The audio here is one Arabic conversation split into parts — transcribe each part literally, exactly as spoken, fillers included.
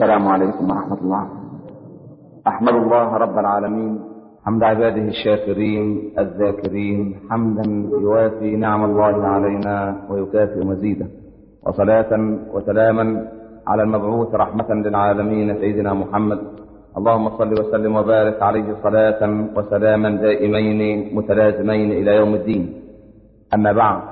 السلام عليكم ورحمة الله. أحمد الله رب العالمين حمد عباده الشاكرين الذاكرين، حمدا يوافي نعم الله علينا ويكافئ مزيده، وصلاة وسلاما على المبعوث رحمة للعالمين سيدنا محمد. اللهم صل وسلم وبارك عليه صلاة وسلاما دائمين متلازمين إلى يوم الدين. أما بعد،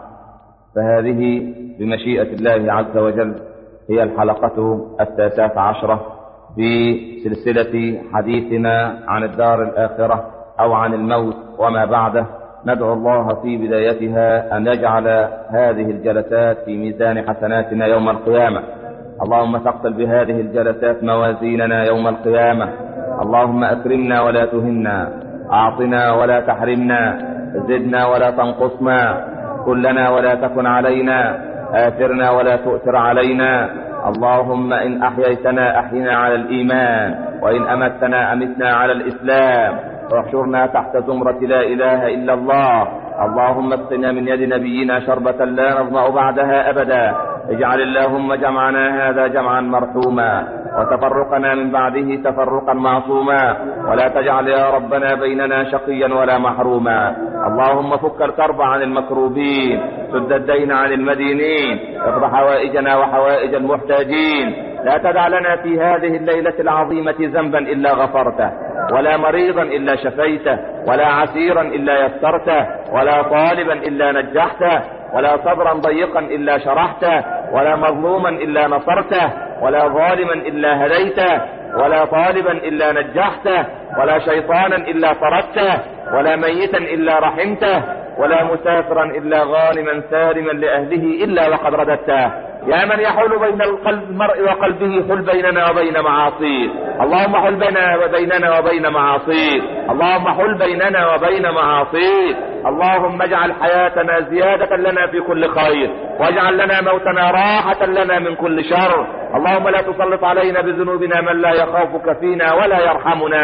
فهذه بمشيئة الله عز وجل هي الحلقة التاسعة عشرة في سلسلة حديثنا عن الدار الآخرة أو عن الموت وما بعده. ندعو الله في بدايتها أن يجعل هذه الجلسات في ميزان حسناتنا يوم القيامة. اللهم ثقل بهذه الجلسات موازيننا يوم القيامة. اللهم أكرمنا ولا تهنا، أعطنا ولا تحرمنا، زدنا ولا تنقصنا، كلنا ولا تكن علينا، آثرنا ولا تؤثر علينا. اللهم إن أحييتنا أحينا على الإيمان، وإن أمتنا أمتنا على الإسلام، واحشرنا تحت زمرة لا إله إلا الله. اللهم اسقنا من يد نبينا شربة لا نظمأ بعدها أبدا. اجعل اللهم جمعنا هذا جمعا مرحوما، وتفرقنا من بعده تفرقا معصوما، ولا تجعل يا ربنا بيننا شقيا ولا محروما. اللهم فك الكرب عن المكروبين، سد الدين عن المدينين، اقض حوائجنا وحوائج المحتاجين. لا تدع لنا في هذه الليلة العظيمة ذنبا إلا غفرته، ولا مريضا إلا شفيته، ولا عسيرا إلا يسرته، ولا طالبا إلا نجحته، ولا صبرا ضيقا إلا شرحته، ولا مظلوما إلا نصرته، ولا ظالما إلا هديته، ولا طالبا إلا نجحته، ولا شيطانا إلا طردته، ولا ميتا إلا رحمته، ولا مسافرا إلا غانما سالما لأهله إلا وقد رددته. يا من يحول بين القلب المرء وقلبه، حل بيننا وبين معاصيه. اللهم حل بيننا وبيننا وبين معاصيه. اللهم حل بيننا وبين معاصيه. اللهم اجعل حياتنا زيادة لنا في كل خير، واجعل لنا موتنا راحة لنا من كل شر. اللهم لا تسلط علينا بذنوبنا من لا يخافك فينا ولا يرحمنا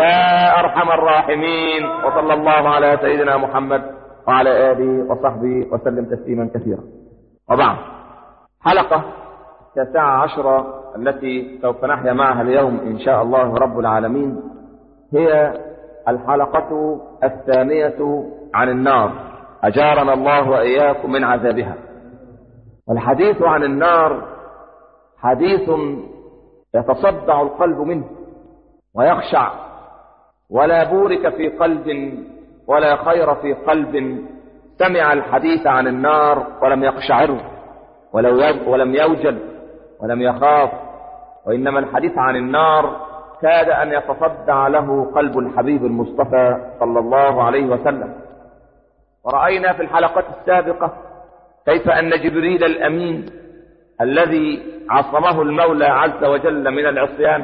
يا أرحم الراحمين. وصلى الله على سيدنا محمد وعلى آله وصحبه وسلم تسليما كثيرا. وبعد، حلقة التاسعة عشرة التي سوف نحيا معها اليوم إن شاء الله رب العالمين هي الحلقة الثانية عن النار، أجارنا الله وإياكم من عذابها. والحديث عن النار حديث يتصدع القلب منه ويخشع، ولا بورك في قلب ولا خير في قلب سمع الحديث عن النار ولم يقشعره ولم يوجل ولم يخاف. وإنما الحديث عن النار كاد أن يتصدع له قلب الحبيب المصطفى صلى الله عليه وسلم. ورأينا في الحلقة السابقة كيف أن جبريل الأمين الذي عصمه المولى عز وجل من العصيان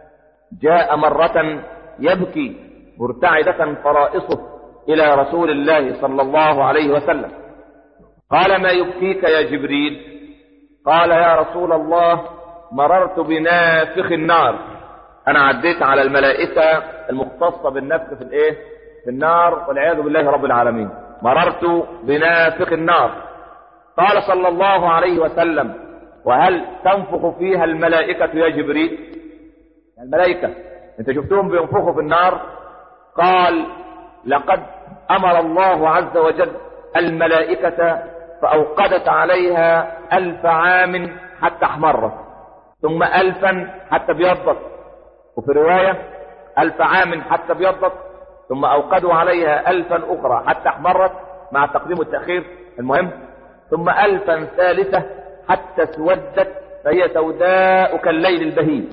جاء مرة يبكي مرتعدة فرائصه إلى رسول الله صلى الله عليه وسلم. قال: ما يبكيك يا جبريل؟ قال: يا رسول الله، مررت بنافخ النار. أنا عديت على الملائكة المختصة بالنفخ في الإيه؟ في النار، والعياذ بالله رب العالمين. مررت بنافخ النار. قال صلى الله عليه وسلم: وهل تنفخ فيها الملائكة يا جبريل؟ الملائكة انت شفتهم بينفخوا في النار؟ قال: لقد أمر الله عز وجل الملائكة فأوقدت عليها ألف عام حتى احمرت، ثم ألفا حتى ابيضت، وفي رواية ألف عام حتى ابيضت، ثم أوقدوا عليها ألفا أخرى حتى احمرت مع التقديم والتأخير، المهم، ثم ألفا ثالثة حتى اسودت فهي سوداء كالليل البهيم.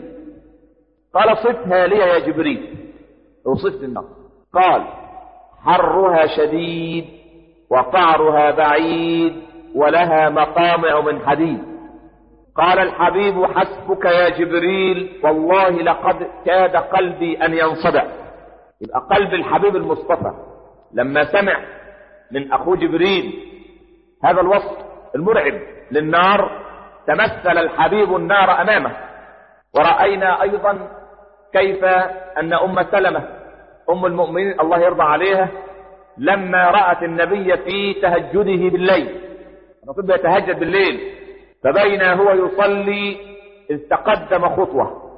قال: صفها لي يا جبريل. وصفت النار. قال: حرها شديد وقعرها بعيد ولها مقامع من حديد. قال الحبيب: حسبك يا جبريل، والله لقد كاد قلبي أن ينصدع. يبقى قلب الحبيب المصطفى لما سمع من أخوه جبريل هذا الوصف المرعب للنار تمثل الحبيب النار أمامه. ورأينا أيضا كيف أن أم سلمة أم المؤمنين الله يرضى عليها لما رأت النبي في تهجده بالليل، الرسول يتهجد بالليل، فبين هو يصلي إذ تقدم خطوة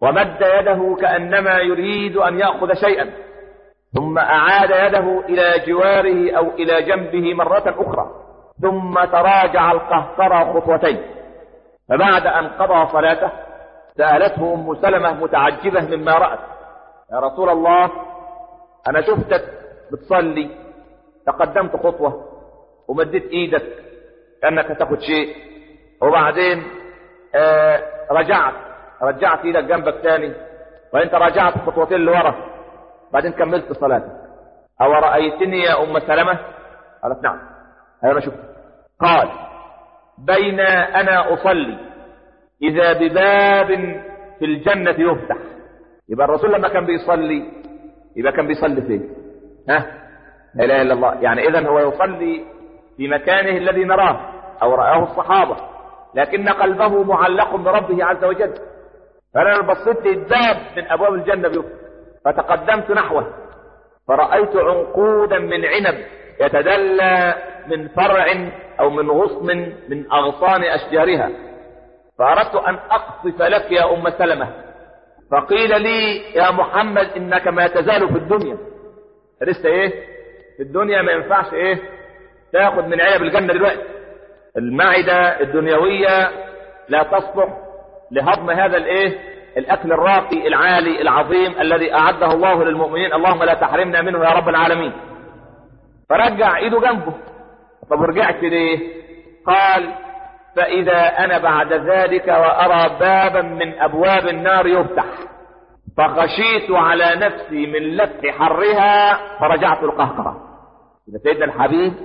ومد يده كأنما يريد أن يأخذ شيئا، ثم أعاد يده إلى جواره أو إلى جنبه مرة أخرى، ثم تراجع القهقرى خطوتين. فبعد أن قضى صلاته سألته أم سلمة متعجبة مما رأت: يا رسول الله، أنا شفتك بتصلي، تقدمت خطوة ومديت إيدك كأنك تاخد شيء، وبعدين آه رجعت رجعت إيدك جنبك تاني، وأنت رجعت خطوتين لورا، بعدين كملت صلاتك، أو رأيتني يا أم سلمة؟ قالت: نعم، أنا شفتك. قال: بين أنا أصلي إذا بباب في الجنة يفتح. يبقى الرسول لما كان بيصلي يبقى كان بيصلي فين؟ ها؟ لا إله إلا الله. يعني إذن هو يصلي في مكانه الذي نراه أو رآه الصحابة، لكن قلبه معلق بربه عز وجل. فأنا بصيت للباب من أبواب الجنة بيفتح، فتقدمت نحوه فرأيت عنقودا من عنب يتدلى من فرع أو من غصن من أغصان أشجارها، فأردت أن أقصف لك يا أم سلمة، فقيل لي: يا محمد، إنك ما تزال في الدنيا، لسه إيه في الدنيا، ما ينفعش إيه تاخد من عنب الجنة دلوقتي. المعدة الدنيوية لا تصلح لهضم هذا الإيه الأكل الراقي العالي العظيم الذي أعده الله للمؤمنين، اللهم لا تحرمنا منه يا رب العالمين. فرجع إيده جنبه. طب ورجعت ليه؟ قال: فإذا أنا بعد ذلك وأرى بابا من أبواب النار يفتح، فخشيت على نفسي من لف حرها فرجعت القهقرة. إذا سيدنا الحبيب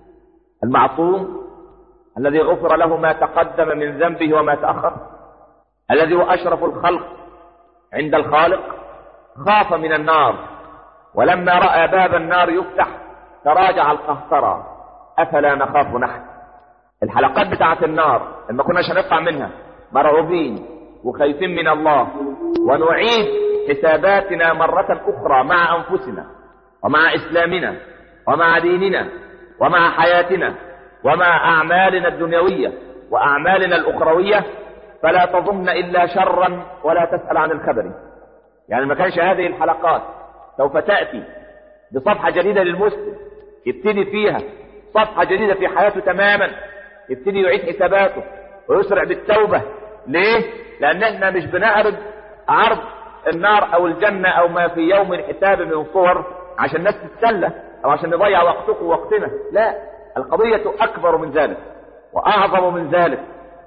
المعصوم الذي غفر له ما تقدم من ذنبه وما تأخر، الذي هو أشرف الخلق عند الخالق، خاف من النار، ولما رأى باب النار يفتح تراجع القهقرة. أفلا نخاف نحن؟ الحلقات بتاعت النار لما كناش هنطلع منها مرعوبين وخايفين من الله، ونعيد حساباتنا مرة أخرى مع أنفسنا ومع إسلامنا ومع ديننا ومع حياتنا ومع أعمالنا الدنيوية وأعمالنا الأخروية، فلا تظن إلا شرا ولا تسأل عن الخبر. يعني ما كانش هذه الحلقات سوف تأتي بصفحة جديدة للمسلم يبتدي فيها صفحة جديدة في حياته تماما، يبتدي يعيد حساباته ويسرع بالتوبة. ليه؟ لأن احنا مش بنعرض عرض النار أو الجنة أو ما في يوم الحساب من صور عشان الناس تتسلى أو عشان نضيع وقتكم ووقتنا. لا، القضية أكبر من ذلك وأعظم من ذلك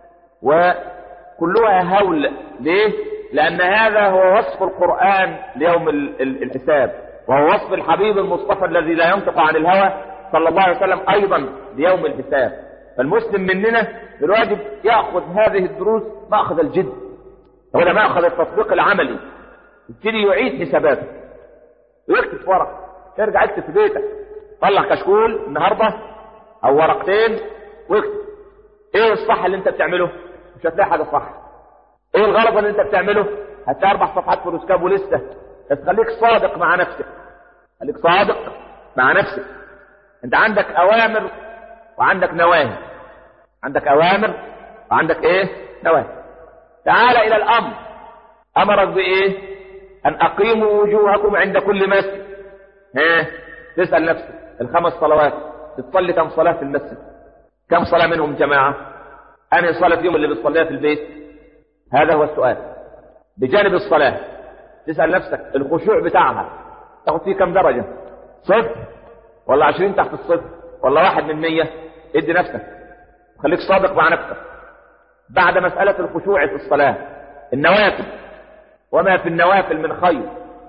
وكلها هول. ليه؟ لأن هذا هو وصف القرآن ليوم الحساب، وهو وصف الحبيب المصطفى الذي لا ينطق عن الهوى صلى الله عليه وسلم أيضا ليوم الحساب. فالمسلم مننا بالواجب يأخذ هذه الدروس مأخذ الجد، ولا مأخذ التطبيق العملي، يبتدي يعيد حساباته ويكتب في ورق، ترجع اكتب في بيتك، طلع كشكول النهارده او ورقتين واكتب ايه الصح اللي انت بتعمله، مش هتلاقي حاجه صح. ايه الغلط اللي انت بتعمله، هتلاقي اربع صفحات في الاسكاب ولسه. بس خليك صادق مع نفسك، خليك صادق مع نفسك. انت عندك اوامر وعندك نواهي، عندك اوامر وعندك ايه نواهي. تعال الى الامر، امرك بايه؟ ان اقيموا وجوهكم عند كل مسجد. ها تسال نفسك، الخمس صلوات بتصلي كم صلاه في المسجد؟ كم صلاه منهم جماعه؟ انهي صلاه فيهم اللي بتصليها في البيت؟ هذا هو السؤال. بجانب الصلاه تسال نفسك الخشوع بتاعها تاخد فيه كم درجه؟ صفر ولا عشرين تحت الصفر ولا واحد من مية؟ ادي نفسك، خليك صادق مع نفسك. بعد مسألة الخشوع في الصلاة، النوافل وما في النوافل من خير،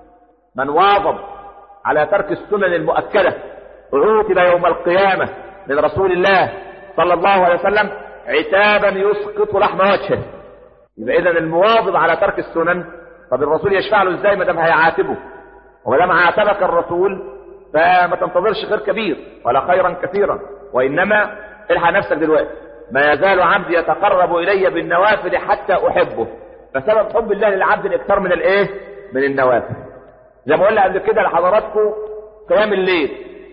من واظب على ترك السنن المؤكدة عوتب يوم القيامة من رسول الله صلى الله عليه وسلم عتابا يسقط لحم وجهه. يبقى إذن المواظب على ترك السنن، طب الرسول يشفع له ازاي ما دام هيعاتبه؟ وما دام عاتبك الرسول فما تنتظرش خير كبير ولا خيرا كثيرا، وإنما الحق نفسك دلوقتي. ما يزال عبدي يتقرب إلي بالنوافل حتى أحبه. فسبب حب الله للعبد الإكثار من الإيه؟ من النوافل. زي ما قلنا قبل كده لحضراتكم، قيام الليل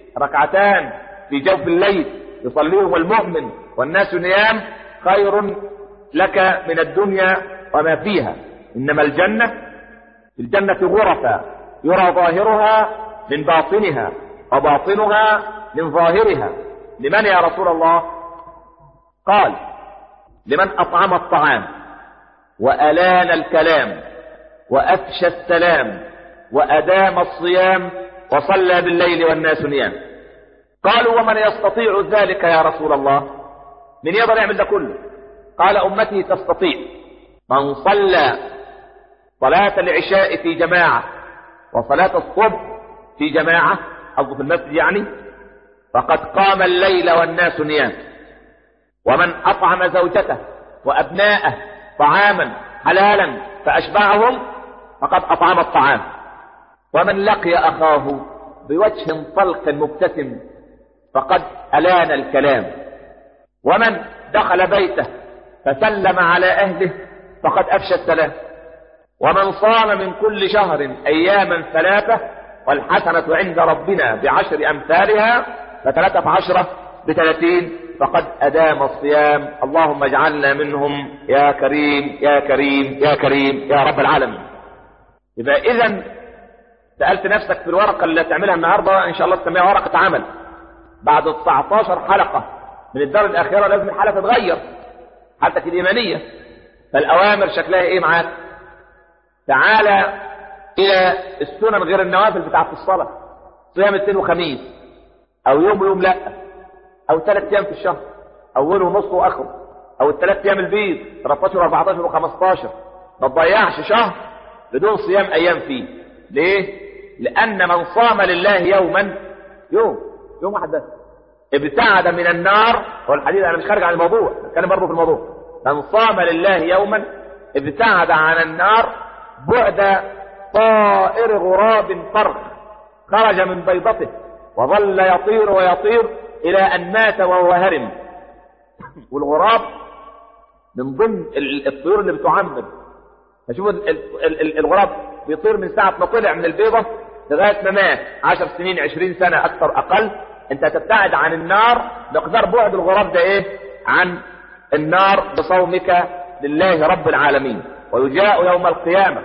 ركعتان في جوف الليل يصليهم المؤمن والناس نيام خير لك من الدنيا وما فيها. إنما الجنة في الجنة غرفا يرى ظاهرها من باطنها وباطنها من ظاهرها. لمن يا رسول الله؟ قال لمن أطعم الطعام وألان الكلام وأفشى السلام وأدام الصيام وصلى بالليل والناس نيام. قالوا ومن يستطيع ذلك يا رسول الله؟ من يقدر يعمل ده كله؟ قال أمتي تستطيع. من صلى صلاة العشاء في جماعة وصلاة الصبح في جماعة أو في المسجد يعني فقد قام الليل والناس نيام. ومن أطعم زوجته وأبناءه طعاما حلالا فأشبعهم فقد أطعم الطعام. ومن لقي أخاه بوجه طلق مبتسم فقد ألان الكلام. ومن دخل بيته فسلم على أهله فقد أفشى السلام. ومن صام من كل شهر أياما ثلاثة والحسنة عند ربنا بعشر أمثالها فثلاثة عشرة بثلاثين فقد أدام الصيام. اللهم اجعلنا منهم يا كريم يا كريم يا كريم يا رب العالمين. يبقى إذن سألت نفسك في الورقة اللي تعملها النهاردة إن شاء الله تسميها ورقة عمل. بعد تسعتاشر حلقة من الدار الأخيرة لازم الحالة تتغير، حالتك الإيمانية. فالأوامر شكلها إيه معاك؟ تعالى إلى السنن غير النوافل بتاعت الصلاة، صيام اثنين وخميس أو يوم ويوم لأ، أو ثلاث أيام في الشهر أوله ونصه وآخره، أو الثلاث أيام البيض ثلاثة عشر وأربعة عشر وخمستاشر. ما تضيعش شهر بدون صيام أيام فيه. ليه؟ لأن من صام لله يوما يوم يوم واحد بس ابتعد من النار. هو الحديث أنا مش خارج عن الموضوع، بتكلم برضه في الموضوع. من صام لله يوما ابتعد عن النار بعد طائر غراب فرخ خرج من بيضته وظل يطير ويطير إلى أن مات وهو هرم. والغراب من ضمن الطيور اللي بتعمد. فشوف الغراب بيطير من ساعة ما طلع من البيضة لغاية ما مات، عشر سنين عشرين سنة أكثر أقل. أنت تبتعد عن النار مقدار بعد الغراب ده إيه؟ عن النار بصومك لله رب العالمين. ويجاء يوم القيامة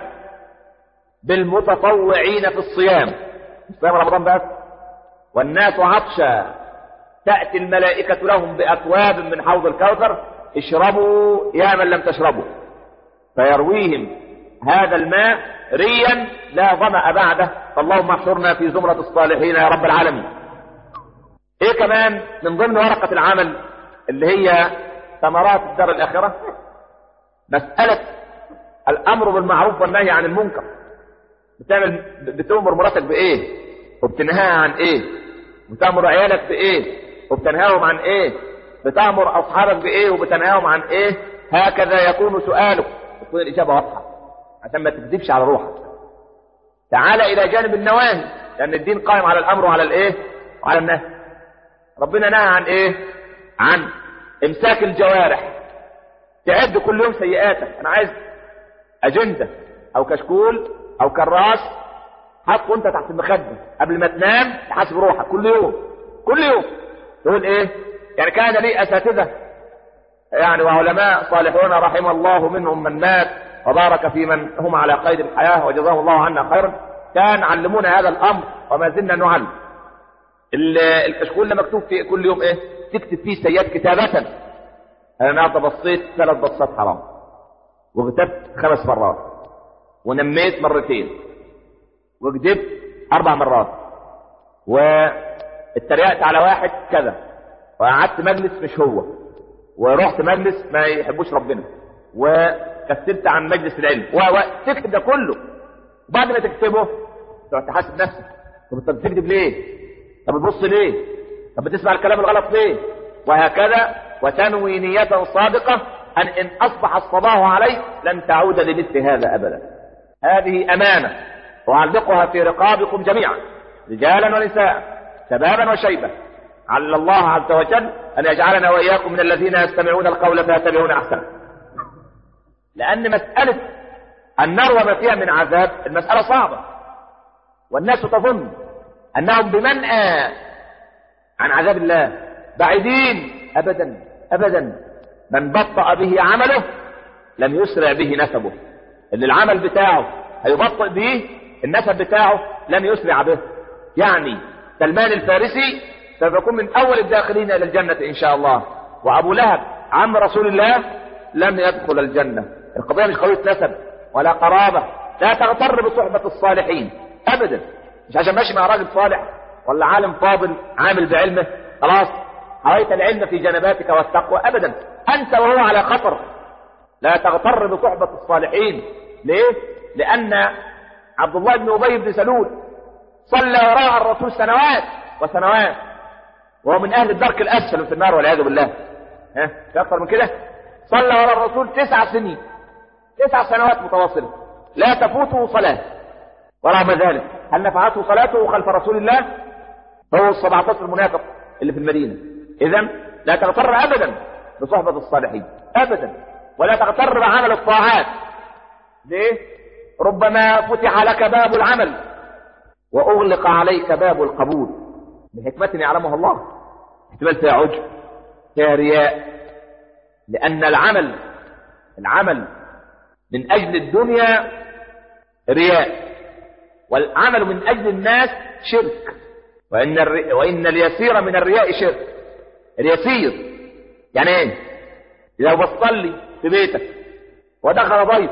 بالمتطوعين في الصيام، صيام رمضان بس، والناس عطشا تأتي الملائكة لهم بأكواب من حوض الكوثر اشربوا يا من لم تشربوا، فيرويهم هذا الماء ريا لا ظمأ بعده. فاللهم احشرنا في زمرة الصالحين يا رب العالمين. ايه كمان من ضمن ورقة العمل اللي هي ثمرات الدار الآخرة؟ مسألة الأمر بالمعروف والنهي عن المنكر. بتعمل بتأمر مراتك بإيه وبتنهاها عن إيه؟ بتأمر عيالك بإيه وبتنهاهم عن إيه؟ بتأمر أصحابك بإيه وبتنهاهم عن إيه؟ هكذا يكون سؤالك، تكون الإجابة واضحة عشان ما تكذبش على روحك. تعال إلى جانب النواهي، لأن الدين قائم على الأمر وعلى الإيه؟ وعلى النهي. ربنا نهى عن إيه؟ عن إمساك الجوارح، تعد كل يوم سيئاتك. أنا عايز أجندة أو كشكول أو كراس حط وأنت تحت المخدة قبل ما تنام تحاسب روحك كل يوم كل يوم تقول إيه؟ يعني كان لي أساتذة يعني وعلماء صالحون رحم الله منهم من مات وبارك في من هم على قيد الحياة وجزاهم الله عنا خيرا، كان علمونا هذا الأمر وما زلنا نعلم. الكشكول اللي مكتوب فيه كل يوم إيه؟ تكتب فيه سيئات كتابة. أنا النهارده بصيت ثلاث بصات حرام، وكتبت خمس مرات، ونميت مرتين، وكذبت أربع مرات، واتريقت على واحد كذا، وقعدت مجلس مش هو، ورحت مجلس ما يحبوش ربنا، وكسبت عن مجلس العلم، وتكتب ده كله. وبعد ما تكتبه تقعد تحاسب نفسك. طب انت بتكتب ليه؟ طب بتبص ليه؟ طب بتسمع الكلام الغلط ليه؟ وهكذا، وتنوي نية صادقة أن إن أصبح الصباح عليك لن تعود لمثل هذا أبدا. هذه أمانة وأعلقها في رقابكم جميعا، رجالا ونساء، شبابا وشيبة. على الله عز وجل أن يجعلنا وإياكم من الذين يستمعون القول فيتبعون أحسنه. لأن مسألة النار وما فيها من عذاب المسألة صعبة، والناس تظن أنهم بمنأى عن عذاب الله بعيدين. أبدا أبدا، من بطأ به عمله لم يسرع به نسبه. اللي العمل بتاعه هيبطئ به النسب بتاعه لن يسرع به. يعني سلمان الفارسي سوف يكون من اول الداخلين الى الجنة ان شاء الله، وابو لهب عم رسول الله لم يدخل الجنة. القضية مش قضية نسب ولا قرابة. لا تغتر بصحبة الصالحين ابدا، مش عشان ماشي مع راجل صالح ولا عالم فاضل عامل بعلمه خلاص حويت العلم في جنباتك والتقوى ابدا، انت وهو على خطر. لا تغتر بصحبة الصالحين. ليه؟ لان عبد الله بن ابي بن سلول صلى وراء الرسول سنوات وسنوات وهو من اهل الدرك الاسفل في النار والعياذ بالله. ها في اكثر من كده؟ صلى وراء الرسول تسع سنين، تسع سنوات متواصلة لا تفوته صلاة. ورغم ذلك هل نفعته صلاته خلف رسول الله؟ هو السبعة عشر المنافق اللي في المدينة. اذا لا تغتر ابدا بصحبة الصالحين ابدا، ولا تغتر بعمل الطاعات. ليه؟ ربما فتح لك باب العمل واغلق عليك باب القبول بحكمة يعلمها الله. احتمال فيها عجب، فيها رياء، لان العمل العمل من اجل الدنيا رياء، والعمل من اجل الناس شرك. وان الري... وان اليسير من الرياء شرك. اليسير يعني ايه؟ لو بتصلي في بيتك ودخل ضيف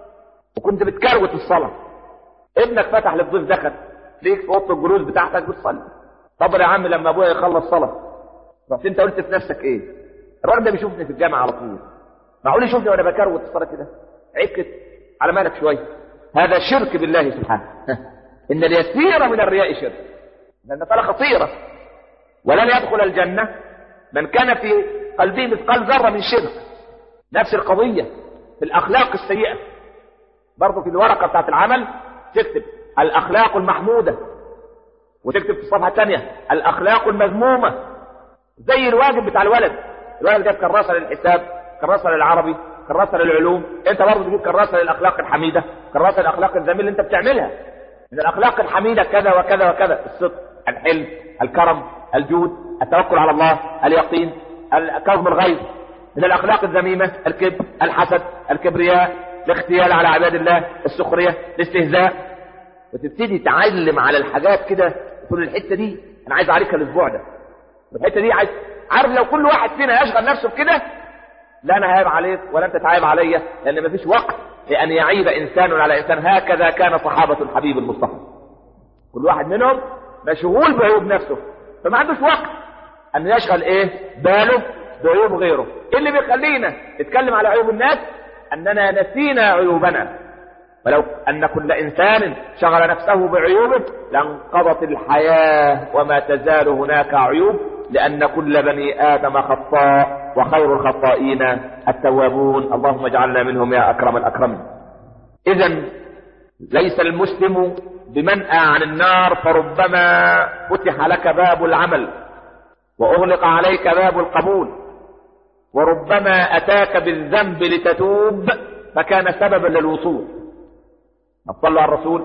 وكنت بتكروت الصلاة، ابنك فتح للضيف دخل ليك في اوضه الجلوس بتاعتك بتصلي. طب يا عم لما ابويا يخلص صلاة رحت انت قلت في نفسك ايه؟ الراجل ده بيشوفني في الجامعة على طول، معقول يشوفني وانا بكروت الصلاة كده؟ عيب كده، على مالك شوية. هذا شرك بالله سبحانه. ان اليسير من الرياء شرك، لان مسألة خطيرة. ولن يدخل الجنة من كان في قلبه مثقال ذرة من شرك. نفس القضية في الاخلاق السيئة، برضو في الورقة بتاعت العمل تكتب الاخلاق المحمودة، وتكتب في الصفحة الثانية الاخلاق المذمومة. زي الواجب بتاع الولد، الولد جاب كراسة للحساب، كراسة للعربي، كراسة للعلوم، انت برضو تجيب كراسة للاخلاق الحميدة، كراسة للاخلاق الذميمة اللي انت بتعملها. من الاخلاق الحميدة كذا وكذا وكذا: الصدق، الحلم، الكرم، الجود، التوكل على الله، اليقين، كظم الغيظ. من الاخلاق الذميمة الكبر، الحسد، الكبرياء، الاغتيال على عباد الله، السخرية، الاستهزاء. وتبتدي تعلم على الحاجات كده، تقول الحتة دي انا عايز اعرفها الاسبوع ده، الحتة دي عايز عارف. لو كل واحد فينا يشغل نفسه بكده لا انا هايب عليك ولا انت تعايب عليا، لان مفيش وقت لان يعيب انسان على انسان. هكذا كان صحابة الحبيب المصطفى، كل واحد منهم مشغول بعيوب نفسه، فما عندوش وقت ان يشغل ايه باله بعيوب غيره. ايه اللي بيخلينا نتكلم على عيوب الناس؟ اننا نسينا عيوبنا. ولو ان كل انسان شغل نفسه بعيوبه لانقضت الحياة وما تزال هناك عيوب، لان كل بني ادم خطاء وخير الخطائين التوابون. اللهم اجعلنا منهم يا اكرم الاكرمين. اذا ليس المسلم بمنأى عن النار، فربما فتح لك باب العمل واغلق عليك باب القبول، وربما اتاك بالذنب لتتوب فكان سببا للوصول. صلوا على الرسول.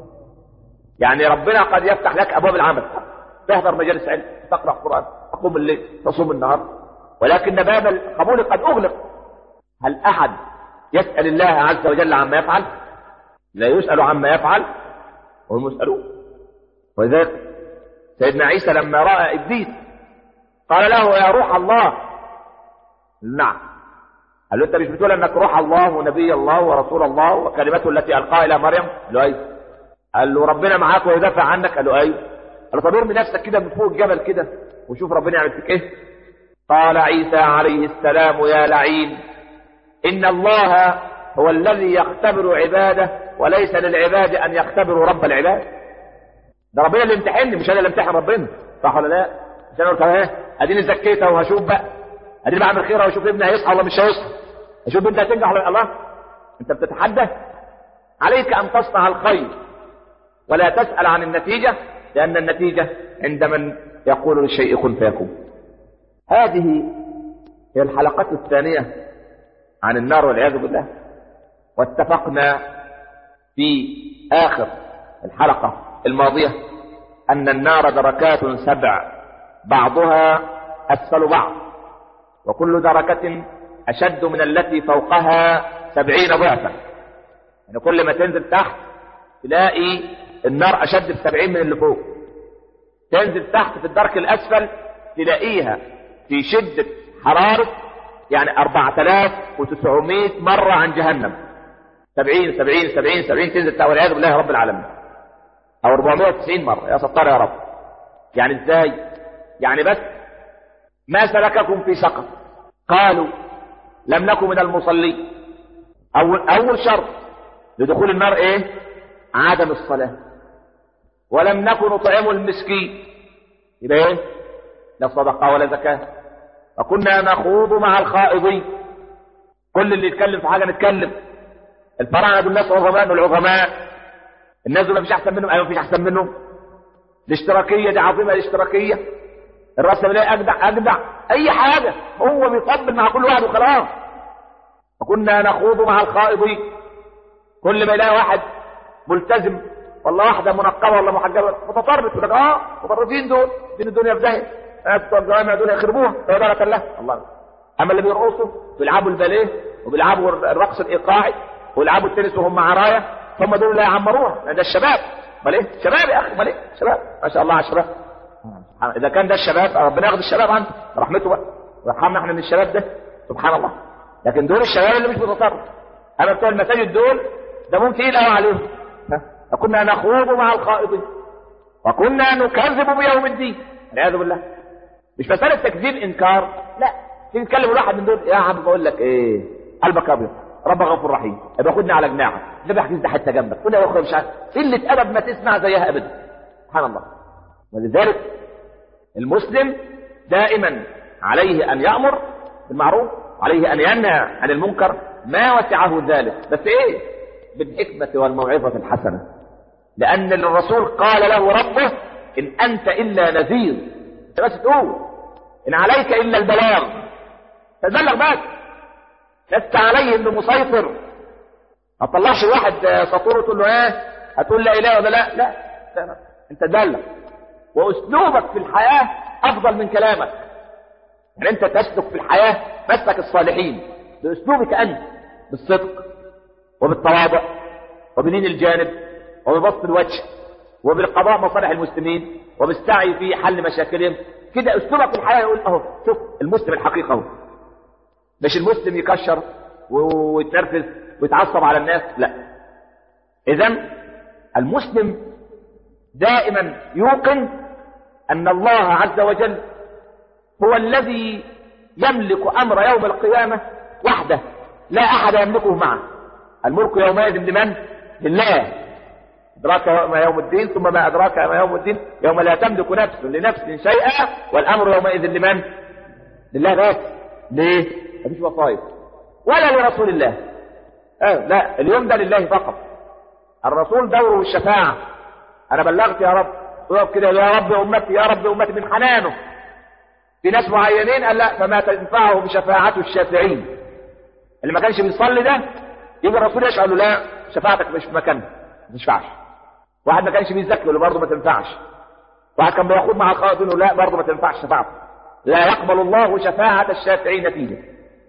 يعني ربنا قد يفتح لك ابواب العمل، تحضر مجالس علم، تقرأ قرآن، تقوم الليل، تصوم النهار، ولكن باب القبول قد اغلق. هل احد يسأل الله عز وجل عما يفعل؟ لا يسأل عما يفعل وهم يسألون. ولذلك سيدنا عيسى لما رأى ابليس قال له يا روح الله. نعم. قال له انت مش بتقول انك روح الله ونبي الله ورسول الله وكلمته التي القاها الى مريم؟ قال له ايوه. قال له ربنا معاك ويدافع عنك؟ قال له ايوه. قال له طب ارمي نفسك كده من فوق الجبل كده وشوف ربنا يعمل فيك ايه. قال عيسى عليه السلام يا لعين ان الله هو الذي يختبر عباده وليس للعباد ان يختبروا رب العباد. ده ربنا اللي امتحنني مش انا اللي امتحن ربنا، صح ولا لا؟ مش انا قلت اهي اديني زكيتها وهشوف بقى، اديني بعمل خير واشوف ابني هيصحى ولا مش هيصحى، اشوف انت هتنجح ولا الله. انت بتتحدى. عليك ان تصنع الخير ولا تسأل عن النتيجة، لان النتيجة عند من يقول للشيء كن فيكون. هذه هي الحلقة الثانية عن النار والعياذ بالله. واتفقنا في آخر الحلقة الماضية أن النار دركات سبع بعضها أسفل بعض، وكل دركة أشد من التي فوقها سبعين ضعفا. يعني كل ما تنزل تحت تلاقي النار اشد بسبعين من اللي فوق. تنزل تحت في الدرك الاسفل تلاقيها في شدة حرارة يعني أربعة آلاف وتسعمائة مرة عن جهنم. سبعين سبعين سبعين سبعين تنزل تحت والعياذ بالله رب العالمين، او أربعمائة وتسعين مرة. يا ستار يا رب. يعني ازاي؟ يعني بس ما سلككم في سقر؟ قالوا لم نكن من المصلين. اول اول شرط لدخول النار ايه؟ عدم الصلاة. ولم نكن نطعم المسكين، يبقى ايه؟ لا صدقة ولا زكاة. وكنا نخوض مع الخائضين، كل اللي يتكلم في حاجة نتكلم. الفراعنة دول ناس عظماء والعظماء، الناس دول مفيش احسن منهم. ايوه مفيش احسن منهم. الاشتراكية دي عظيمة، الاشتراكية. الرأسمالية اجدع اجدع اي حاجة، هو بيطبل مع كل واحد وخلاص. وكنا نخوض مع الخائضين، كل ما يلاقي واحد ملتزم والله واحدة منقبة ولا محجبة متطرف يقول لك اه متطرفين دول دين الدنيا في داهية، بتوع الجوامع دول يخربوها عبادة الله. الله. اما اللي بيرقصوا بيلعبوا الباليه وبيلعبوا الرقص الايقاعي ويلعبوا التنس وهم عرايا، هم دول اللي هيعمروها. ده الشباب. امال ايه؟ شباب يا اخي. امال ايه؟ شباب ما شاء الله على الشباب. اذا كان ده الشباب ربنا ياخد الشباب عنه رحمته بقى ويرحمنا احنا من الشباب ده سبحان الله. لكن دول الشباب اللي مش بيتصرف. اما بتوع المساجد دول ده ممكن تقيل قوي عليهم. وكنا نخوض مع الخائضين وكنا نكذب بيوم الدين والعياذ بالله. مش مسألة تكذيب انكار، لا. تيجي تكلم واحد من دول يا عم بقول لك ايه قلبك ابيض رب غفور رحيم، يبقى خدني على جناحك ده بحكي ده حتى جنبك قول يا اخويا مش عارف قله ادب ما تسمع زيها ابدا. سبحان الله. ولذلك المسلم دائما عليه ان يأمر بالمعروف، عليه ان ينهى عن المنكر ما وسعه ذلك، بس ايه؟ بالحكمة والموعظة الحسنة. لان الرسول قال له ربه ان انت الا نذير، انت بس تقول ان عليك الا البلاغ، تبلغ بس، لست عليهم بمسيطر. ما تطلعش واحد سطور وتقول له ايه هتقول لا اله ولا لا لا, لا. انت تبلغ. واسلوبك في الحياة افضل من كلامك. يعني انت تسلك في الحياة مسلك الصالحين باسلوبك انت، بالصدق وبالتواضع وبلين الجانب وببسط الوجه وبالقضاء مصالح المسلمين وبالسعي في حل مشاكلهم. كده اسلوبك في الحياة يقول اهو شوف المسلم الحقيقة اهو، مش المسلم يكشر ويتنرفز ويتعصب على الناس، لا. اذن المسلم دائما يوقن ان الله عز وجل هو الذي يملك امر يوم القيامة وحده، لا احد يملكه معه. الملك يومئذ لمن؟ لله. ادراك ما يوم الدين، ثم ما ادراك ما يوم الدين، يوم لا تملك نفس لنفس شيئا والامر يومئذ لمن؟ لله بس. ليه؟ مفيش وصايا ولا لرسول الله. اه لا، اليوم ده لله فقط. الرسول دوره الشفاعة. انا بلغت يا رب، تقف كده يا رب امتي يا رب امتي من حنانه. في ناس معينين قال لا فما تنفعه بشفاعة الشافعين. اللي ما كانش بيصلي ده يجي الرسول يشعر له لا شفاعتك مش في مكانها ما تنفعش. واحد ما كانش بيزكي يقول له برضه ما تنفعش. واحد كان بيخوض مع الخائضين يقول لا برضه ما تنفعش شفاعته. لا يقبل الله شفاعة الشافعين فيه.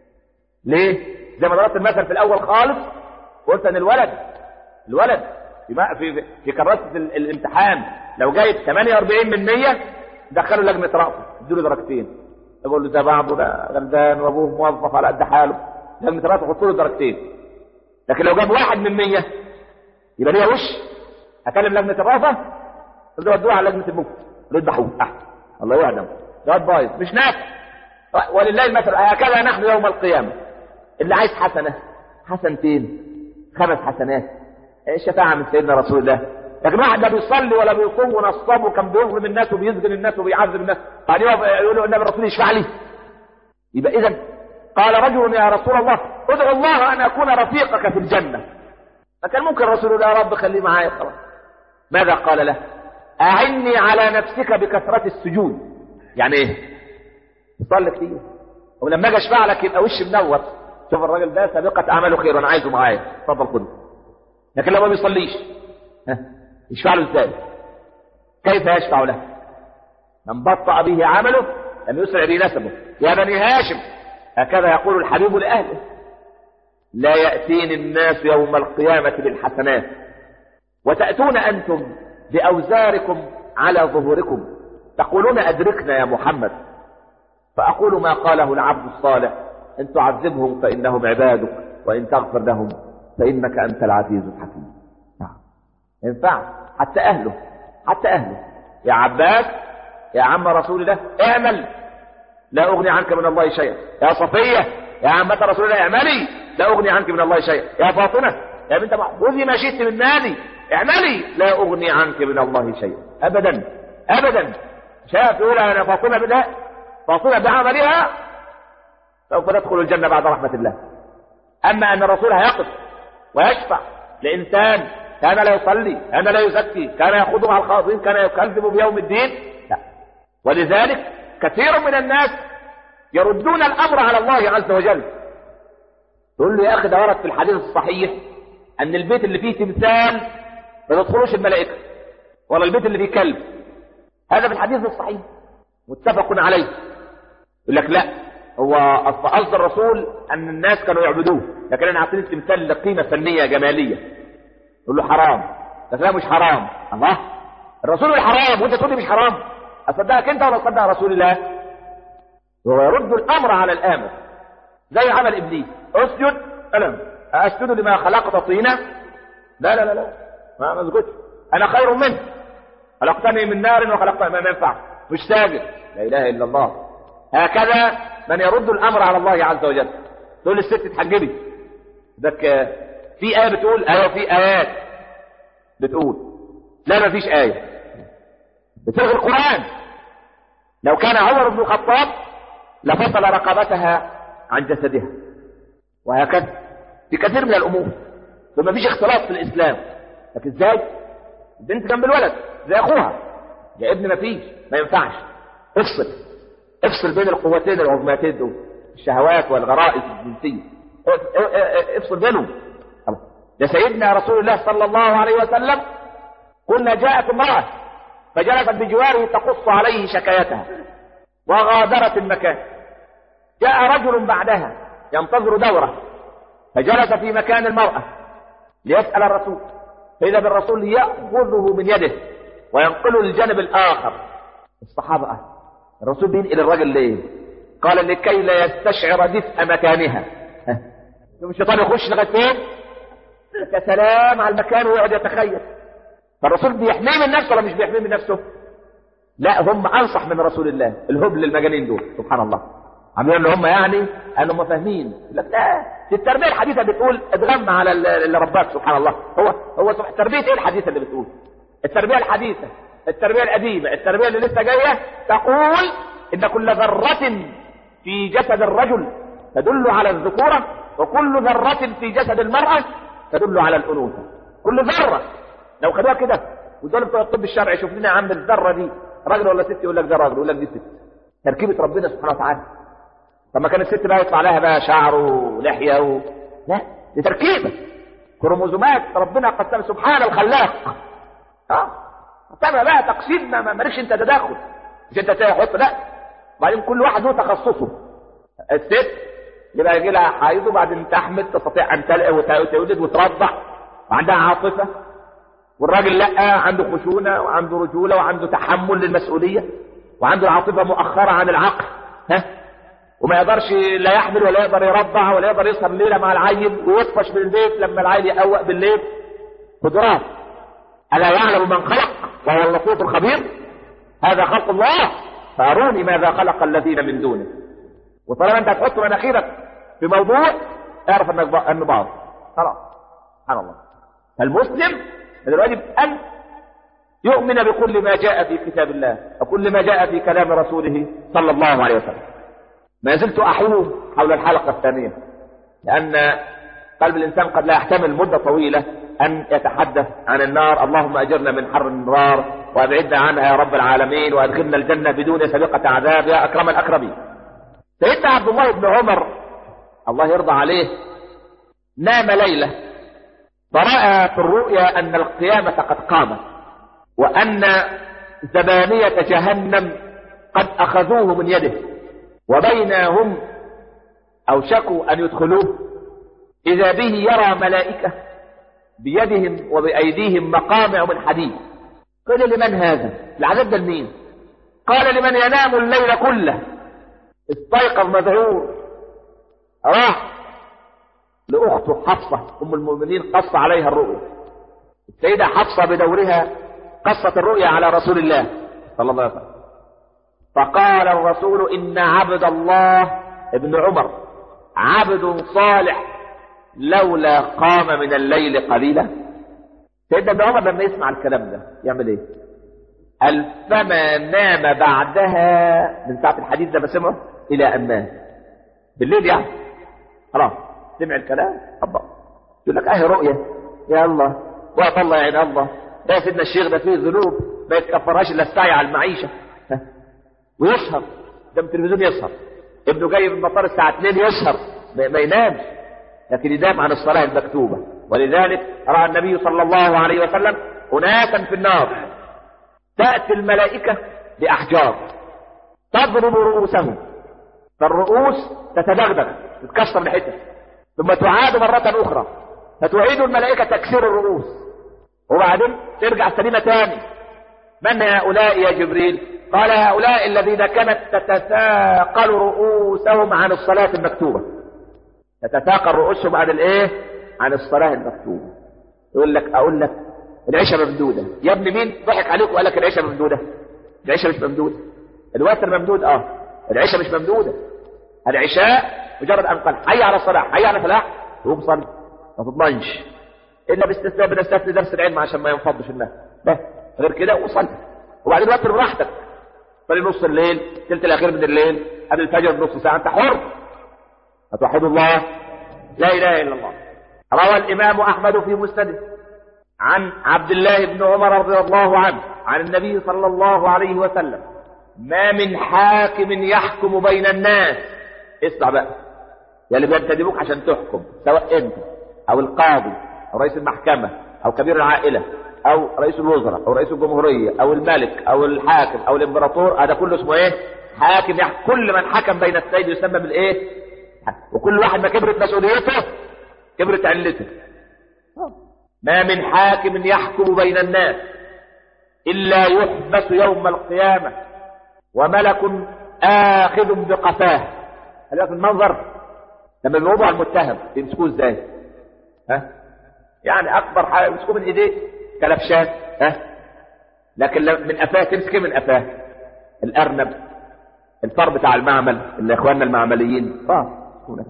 ليه؟ زي ما ضربت المثل في الاول خالص قلت ان الولد الولد في في في كراسة الامتحان لو جايب ثمانية وأربعين من مية دخلوا لجنة رأفة ادوا له درجتين. يقول له ده بعضه ده غلبان وابوه موظف على قد حاله، لجنة رأفة حطوا له درجتين. لكن لو جاب واحد من مية يبقى ليها وش. اكلم لجنة الرأفة ودوها على لجنة المفتي يذبحوه احسن. الله يعلم ده بايظ مش نافع. ولله المثل هكذا نحن يوم القيامة. اللي عايز حسنة حسنتين خمس حسنات الشفاعة من سيدنا رسول الله. لكن واحد لا بيصلي ولا بيصوم ونصاب وكان بيظلم الناس وبيسجن الناس وبيعذب الناس بعدين يقول له النبي الرسول يشفع لي. يبقى اذا قال رجل يا رسول الله ادعو الله ان اكون رفيقك في الجنة. فكان ممكن الرسول يقول يا رب خليه معايا خلاص. ماذا قال له؟ اعني على نفسك بكثرة السجود. يعني ايه؟ صلي كتير ولما اجي اشفع لك يبقى وش منور. شوف الراجل ده سابقة اعماله خير وانا عايزه معايا اتفضل خده. لكن لو ما بيصليش ها يشفع له ازاي؟ كيف يشفع له؟ من بطأ به عمله لم يسرع به نسبه. يا بني هاشم هكذا يقول الحبيب لاهله. لا يأتيني الناس يوم القيامة بالحسنات وتأتون أنتم بأوزاركم على ظهوركم تقولون أدركنا يا محمد، فأقول ما قاله العبد الصالح: إن تعذبهم فإنهم عبادك وإن تغفر لهم فإنك أنت العزيز الحكيم. ينفع حتى أهله حتى أهله يا عباس يا عم رسول الله اعمل لا أغني عنك من الله شيئا، يا صفية يا عمة رسول الله اعملي لا أغني عنك من الله شيئا، يا فاطمة يا بنت خذي ما شئت من مالي اعملي لا أغني عنك من الله شيئا. أبدا أبدا. شاف يقول أنا فاطمة بالله فاطمة بعملها سوف تدخل الجنة بعد رحمة الله. أما أن الرسول هيقف ويشفع لإنسان كان لا يصلي كان لا يزكي كان يأخذ مع الخاطئين كان يكذب بيوم الدين، لا. ولذلك كثير من الناس يردون الأمر على الله عز وجل. تقول له يا أخي ده ورد في الحديث الصحيح أن البيت اللي فيه تمثال ما تدخلوش الملائكة ولا البيت اللي فيه كلب. هذا في الحديث الصحيح متفق عليه. يقول لك لا، هو قصد الرسول أن الناس كانوا يعبدوه لكن أنا عطيت التمثال لقيمة فنية جمالية. يقول له حرام. لكن لا مش حرام. الله، الرسول يقول حرام وانت تقول لي مش حرام. أصدقك انت ولا أصدق رسول الله؟ وهو يرد الأمر على الآمر زي عمل إبليس: اسجد ألم أسجد لما خلقت طينا؟ لا لا لا لا ما مسجدش، أنا خير منه خلقتني من نار وخلقتني ما ينفع مش ساجد. لا إله إلا الله. هكذا من يرد الأمر على الله عز وجل. تقول للست تحجبي، ذاك في آية بتقول أيوة في آيات بتقول لا ما فيش آية بتلغي القرآن. لو كان عمر بن الخطاب لفصل رقبتها عن جسدها، وهكذا في كثير من الأمور. فما فيش اختلاط في الإسلام. لكن ازاي البنت جنب الولد زي أخوها يا ابن؟ ما فيش، ما ينفعش. افصل افصل بين القوتين العظمتين دول، الشهوات والغرائز الجنسية، افصل بينهم. ده سيدنا رسول الله صلى الله عليه وسلم قلنا جاءت امرأة فجلست بجواره تقص عليه شكايتها وغادرت المكان. جاء رجل بعدها ينتظر دوره فجلس في مكان المرأة ليسأل الرسول، فإذا بالرسول يأخذه من يده وينقله للجانب الآخر. الصحابة أهل. الرسول بينقل الرجل ليه؟ قال لكي لا يستشعر دفء مكانها. الشيطان يخش لغاية فين؟ يا سلام على المكان ويقعد يتخيل. فالرسول بيحميه من نفسه ولا مش بيحميه من نفسه؟ لا، هم أنصح من رسول الله. الهبل المجانين دول سبحان الله عاملين ان هم يعني انهم فاهمين. لا في التربيه الحديثه بتقول اتغم على اللي رباك سبحان الله. هو هو التربيه ايه الحديثه اللي بتقول؟ التربيه الحديثه التربيه القديمه التربيه اللي لسه جايه تقول ان كل ذره في جسد الرجل تدل على الذكوره وكل ذره في جسد المراه تدل على الانوثه. كل ذره لو خدوها كده ودول بتوع الطب الشرعي شوف لنا يا عم الذره دي راجل ولا ست؟ يقول لك ده راجل، يقول لك دي ست. تركيبه ربنا سبحانه وتعالى. طب ما كان الست بقى يطلع لها بقى شعر ولحيه و... لا دي تركيبه كروموزومات ربنا قسمها سبحان الخلاق. اه قسمها بقى تقسيم ما مالكش انت تدخل، مش انت تحط لا. بعدين كل واحد له تخصصه. الست يبقى يجي لها حيض وبعدين تحمل تستطيع ان تلقى وتولد وترضع وعندها عاطفه، والراجل لا عنده خشونه وعنده رجوله وعنده تحمل للمسؤوليه وعنده العاطفه مؤخره عن العقل. ها وما يقدرش لا يحمل ولا يقدر يرضع ولا يقدر يسهر الليله مع العيل ويطفش من البيت لما العيل يقوق بالليل. قدرات. الا يعلم من خلق وهو اللطيف الخبير؟ هذا خلق الله فاروني ماذا خلق الذين من دونه. وطالما انت هتحط مناخيرك في موضوع اعرف انك انه باظ خلاص. سبحان الله. فالمسلم من الواجب ان يؤمن بكل ما جاء في كتاب الله وكل ما جاء في كلام رسوله صلى الله عليه وسلم. ما زلت أحوم حول الحلقة الثانية لأن قلب الإنسان قد لا يحتمل مدة طويلة أن يتحدث عن النار. اللهم أجرنا من حر النار وأبعدنا عنها يا رب العالمين وأدخلنا الجنة بدون سابقة عذاب يا أكرم الأكرمين. سيدنا عبد الله بن عمر الله يرضى عليه نام ليلة فرأى في الرؤيا أن القيامة قد قامت وأن زبانية جهنم قد أخذوه من يده وبينهم أوشكوا أن يدخلوه إذا به يرى ملائكة بيدهم وبأيديهم مقامع من حديد. قال لمن هذا؟ العذاب ده لمين؟ قال لمن ينام الليل كله. استيقظ مذعور، راح لأخته حفصة أم المؤمنين قص عليها الرؤيا. السيدة حفصة بدورها قصت الرؤيا على رسول الله صلى الله عليه وسلم، فقال الرسول إن عبد الله ابن عمر عبد صالح لولا قام من الليل قليلا. سيدنا ابن عمر لما يسمع الكلام ده يعمل ايه؟ قال فما نام بعدها من ساعة الحديث ده بسمعه إلى أن مات بالليل. يعني خلاص سمع الكلام الله يقول لك اهي رؤية يا الله وقت الله يعين الله. ده سيدنا الشيخ ده فيه ذنوب ما يتكفرهاش الا السعي على المعيشة ويسهر قدام التلفزيون يسهر. ابنه جاي من المطار الساعة اتنين يسهر ما ينامش، لكن ينام عن الصلاة المكتوبة. ولذلك رأى النبي صلى الله عليه وسلم أناسا في النار تأتي الملائكة بأحجار تضرب رؤوسهم، فالرؤوس تتدغدغ تتكسر لحتة، ثم تعاد مرة أخرى فتعيد الملائكة تكسير الرؤوس، وبعدين ترجع سليمة تاني. من هؤلاء يا جبريل؟ قال هؤلاء الذين كانت تتثاقل رؤوسهم عن الصلاة المكتوبة. تتثاقل رؤوسهم عن الايه؟ عن الصلاة المكتوبة. يقول لك اقول لك العشاء ممدودة يا ابن مين ضحك عليك وقال لك العشاء ممدودة؟ العشاء مش ممدودة. الوتر ممدود اه، العشاء مش ممدودة. العشاء مجرد ان قال حي على الصلاة حي على الفلاح تقوم صلي ما تضمنش الا باستثناء بنستثني درس العلم عشان ما ينفضش الناس بس، غير كده وصلي. وبعدين وتر براحتك، صلي نص الليل ثلث الاخير من الليل قبل الفجر بنص ساعة انت حر. فتوحدوا الله لا اله الا الله. روى الامام احمد في مسنده عن عبد الله بن عمر رضي الله عنه عن النبي صلى الله عليه وسلم ما من حاكم يحكم بين الناس. اسمع بقى يا اللي بينتدبوك عشان تحكم، سواء انت او القاضي او رئيس المحكمة او كبير العائلة او رئيس الوزراء او رئيس الجمهورية او الملك او الحاكم او الامبراطور، هذا كله اسمه ايه؟ حاكم. يحكم. كل من حكم بين السيد يسمى بالايه؟ وكل واحد ما كبرت مسؤوليته كبرت علته. ما من حاكم يحكم بين الناس إلا يحبس يوم القيامة وملك آخذ بقفاه. هل لك المنظر لما بيوضع المتهم يمسكوه ازاي؟ ها؟ يعني أكبر حاجة يمسكوه من إيديه كلبشات، ها؟ لكن من قفاه تمسكه من قفاه الأرنب، الفار بتاع المعمل اللي إخواننا المعمليين فار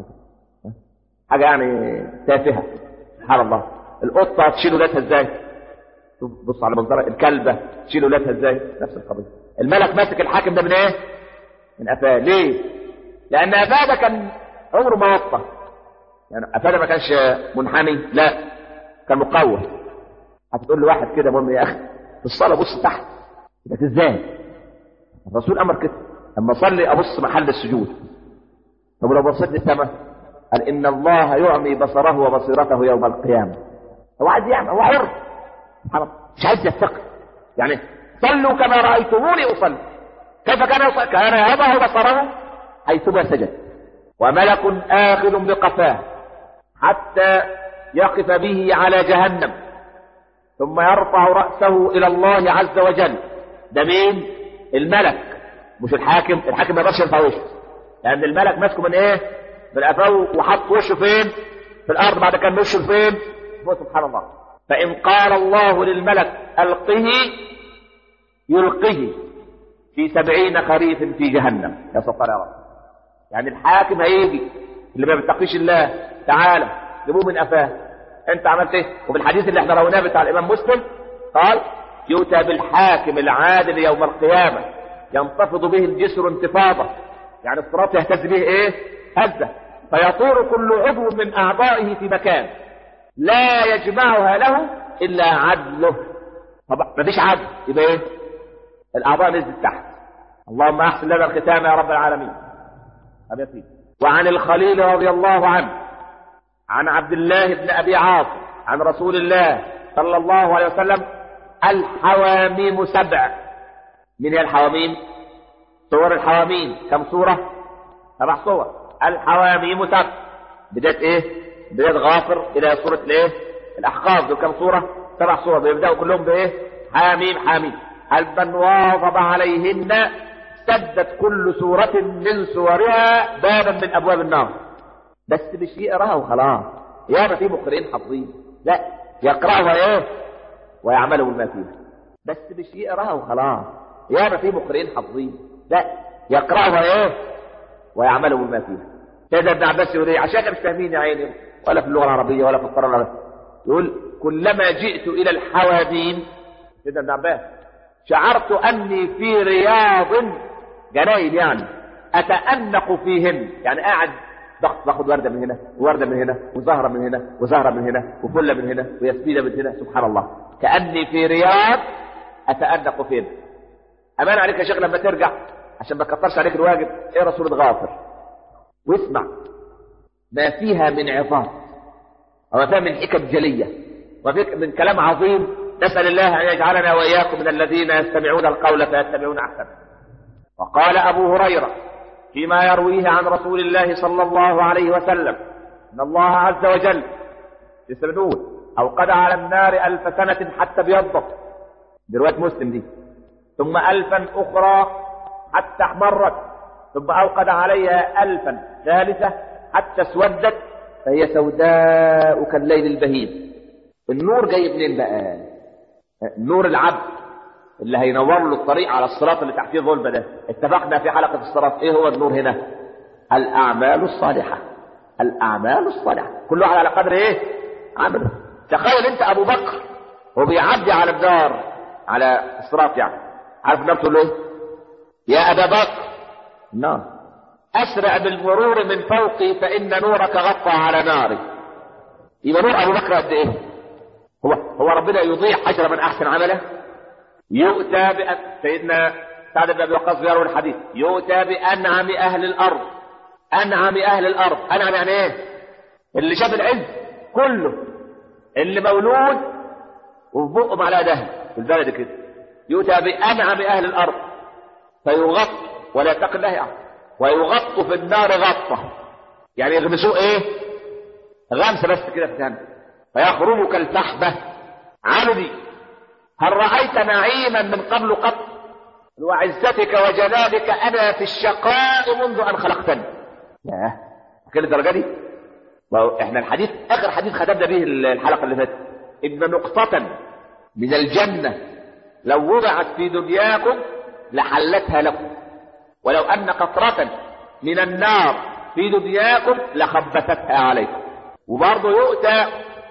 حاجة يعني تافهة سبحان الله. القطة تشيله لاتها ازاي؟ شوف بص على منظرها. الكلبة تشيله لاتها ازاي؟ نفس القضية. الملك ماسك الحاكم ده من ايه؟ من قفاه. ليه؟ لأن قفاه ده كان عمره ما وطى، يعني قفاه ده ما كانش منحني، لا كان مقوى. هتقول له واحد كده مهم يا أخي في الصلاة بص تحت، يبقى ازاي؟ الرسول أمر كده لما صلي أبص محل السجود. طب لو بصيت للسماء قال إن الله يعمي بصره وبصيرته يوم القيامة. هو عايز يعمل، هو حر مش عايز يتقي. يعني صلوا كما رأيتموني أصلي. كيف كان يصلي؟ كان يضع بصره حيثما سجد وملك آخذ بقفاه حتى يقف به على جهنم ثم يرفع رأسه إلى الله عز وجل. ده مين؟ الملك مش الحاكم. الحاكم ما يقدرش يرفع وشه لأن الملك ماسكه من ايه؟ من قفاه وحط وشه فين؟ في الأرض. بعد كان وشه فين؟ سبحان الله. فإن قال الله للملك ألقه يلقه في سبعين خريف في جهنم. يا سطر يا رب. يعني الحاكم هيجي اللي ما بيتقيش الله تعالى جيبوه من قفاه. انت عملت ايه؟ وفي الحديث اللي احنا رويناه بتاع الإمام مسلم قال يؤتى بالحاكم العادل يوم القيامة ينتفض به الجسر انتفاضة، يعني الصراط يهتز به ايه؟ هزة، فيطير كل عضو من أعضائه في مكان لا يجمعها له إلا عدله. طبعا مفيش عدل يبقى ايه؟ الأعضاء نزلت تحت. اللهم أحسن لنا الختام يا رب العالمين. أبي وعن الخليل رضي الله عنه عن عبد الله بن أبي عاصم عن رسول الله صلى الله عليه وسلم الحواميم سبع. من هي الحواميم؟ صور الحواميم كم صورة؟ سبع صور. الحواميم سبع. بداية ايه؟ بداية غافر إلى سورة الإيه؟ الأحقاف. دول كم سورة؟ سبع سور بيبدأوا كلهم بإيه؟ حاميم حاميم. من واظب عليهن سدت كل سورة من سورها بابا من أبواب النار. بس مش يقراها وخلاص، يا ما في مقرئين حافظين، لا يقرأها إيه؟ ويعملوا بما فيها. بس مش يقراها وخلاص، يا ما في مقرئين حافظين، لا يقرأها إيه؟ ويعملوا بما فيها. سيدنا ابن عباس يقول ايه؟ عشان مش فاهمين يا عيني ولا في اللغه العربيه ولا في القران العربي. يقول كلما جئت الى الحوادين، سيدنا ابن عباس، شعرت اني في رياض جناين، يعني اتأنق فيهن، يعني قاعد باخد ورده من هنا وورده من هنا وزهره من هنا وزهره من هنا وفله من هنا وياسمينه من هنا، سبحان الله، كاني في رياض اتأنق فيهن. امان عليك يا شيخ لما ترجع عشان ما تكترش عليك الواجب، اقرا سوره غافر واسمع ما فيها من عظات وما فيها من حكم جلية وفيها من كلام عظيم. نسأل الله أن يجعلنا وإياكم من الذين يستمعون القول فيتبعون أحسنه. وقال أبو هريرة فيما يرويه عن رسول الله صلى الله عليه وسلم إن الله عز وجل يسردون أوقد على النار ألف سنة حتى بيضت، برواية مسلم دي، ثم ألفا أخرى حتى احمرت، ثم أوقد عليها ألفا ثالثة حتى اسودت فهي سوداء كالليل البهيم. النور جاي منين بقى؟ نور العبد اللي هينور له الطريق على الصراط اللي تحتيه ظلمة ده. اتفقنا في حلقة الصراط ايه هو النور هنا؟ الأعمال الصالحة. الأعمال الصالحة كله على قدر ايه؟ عمله. تخيل انت أبو بكر هو بيعدي على الدار على الصراط، يعني عارف النار تقول له ايه؟ يا أبا بكر نعم أسرع بالمرور من فوقي فإن نورك غطى على ناري. يبقى نور أبو بكر قد إيه؟ هو هو ربنا يضيع أجر من أحسن عمله؟ يؤتى بأن سيدنا سعد بن أبي وقاص يروي الحديث يؤتى بأنعم أهل الأرض. أنعم أهل الأرض، أنعم يعني إيه؟ اللي شاف العز كله، اللي مولود وفي بقه معلقة دهب في البلد كده، يؤتى بأنعم أهل الأرض فيغط ولا يتق الله يعني. ويغط في النار غطة، يعني يغمسوه ايه؟ غمسة بس كده في جهنم، فيخرج كالفحبة. عبدي هل رأيت نعيما من قبل قط؟ وعزتك وجلالك أنا في الشقاء منذ أن خلقتني. ياه كل الدرجة دي؟ احنا الحديث آخر حديث ختمنا به الحلقة اللي فاتت، إن نقطة من الجنة لو وضعت في دنياكم لحلتها لكم، ولو أن قطرة من النار في دنياكم لخبثتها عليكم. وبرضه يؤتى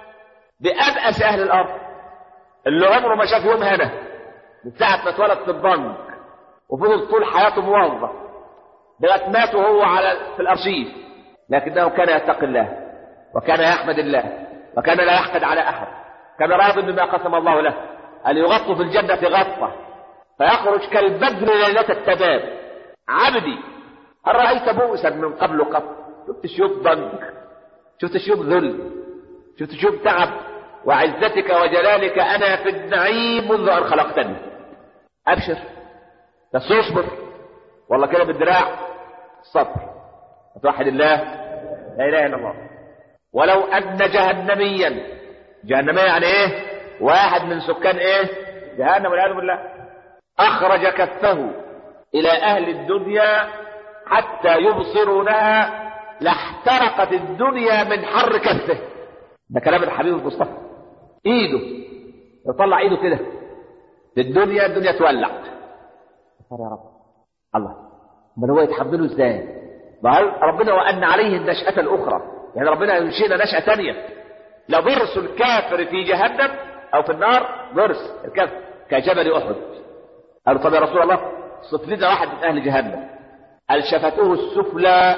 بأبأس أهل الأرض اللي عمره ما شاف يوم هنا من ساعة ما اتولد في البنك وفضل طول حياته موظف لغاية مات وهو على في الأرشيف، لكنه كان يتقي الله وكان يحمد الله وكان لا يحقد على أحد، كان راض بما قسم الله له. أن يغط في الجنة غطة فيخرج كالبدر ليلة التباب. عبدي هل رأيت بؤسا من قبل قط؟ شفت شيوب ضنك، شفت شيوب ذل، شفت شيوب تعب؟ وعزتك وجلالك أنا في النعيم منذ أن خلقتني. أبشر بس اصبر، والله كده بالدراع الصبر، توحد الله لا إله إلا الله. ولو أن جهنميا، جهنميا يعني إيه؟ واحد من سكان إيه؟ جهنم والعياذ بالله، أخرج كفه إلى أهل الدنيا حتى يبصرونها لاحترقت الدنيا من حر كفه. ده كلام الحبيب المصطفى. ايده يطلع ايده كده في الدنيا، الدنيا تولع. يا رب الله، امال هو يتحمله ازاي؟ ما ربنا وأن عليه النشأة الأخرى، يعني ربنا ينشئنا نشأة ثانية. لضرس الكافر في جهنم أو في النار، ضرس الكافر كجبل أحد. قالوا طب يا رسول الله صف لنا واحد من أهل جهنم. قال شفته السفلى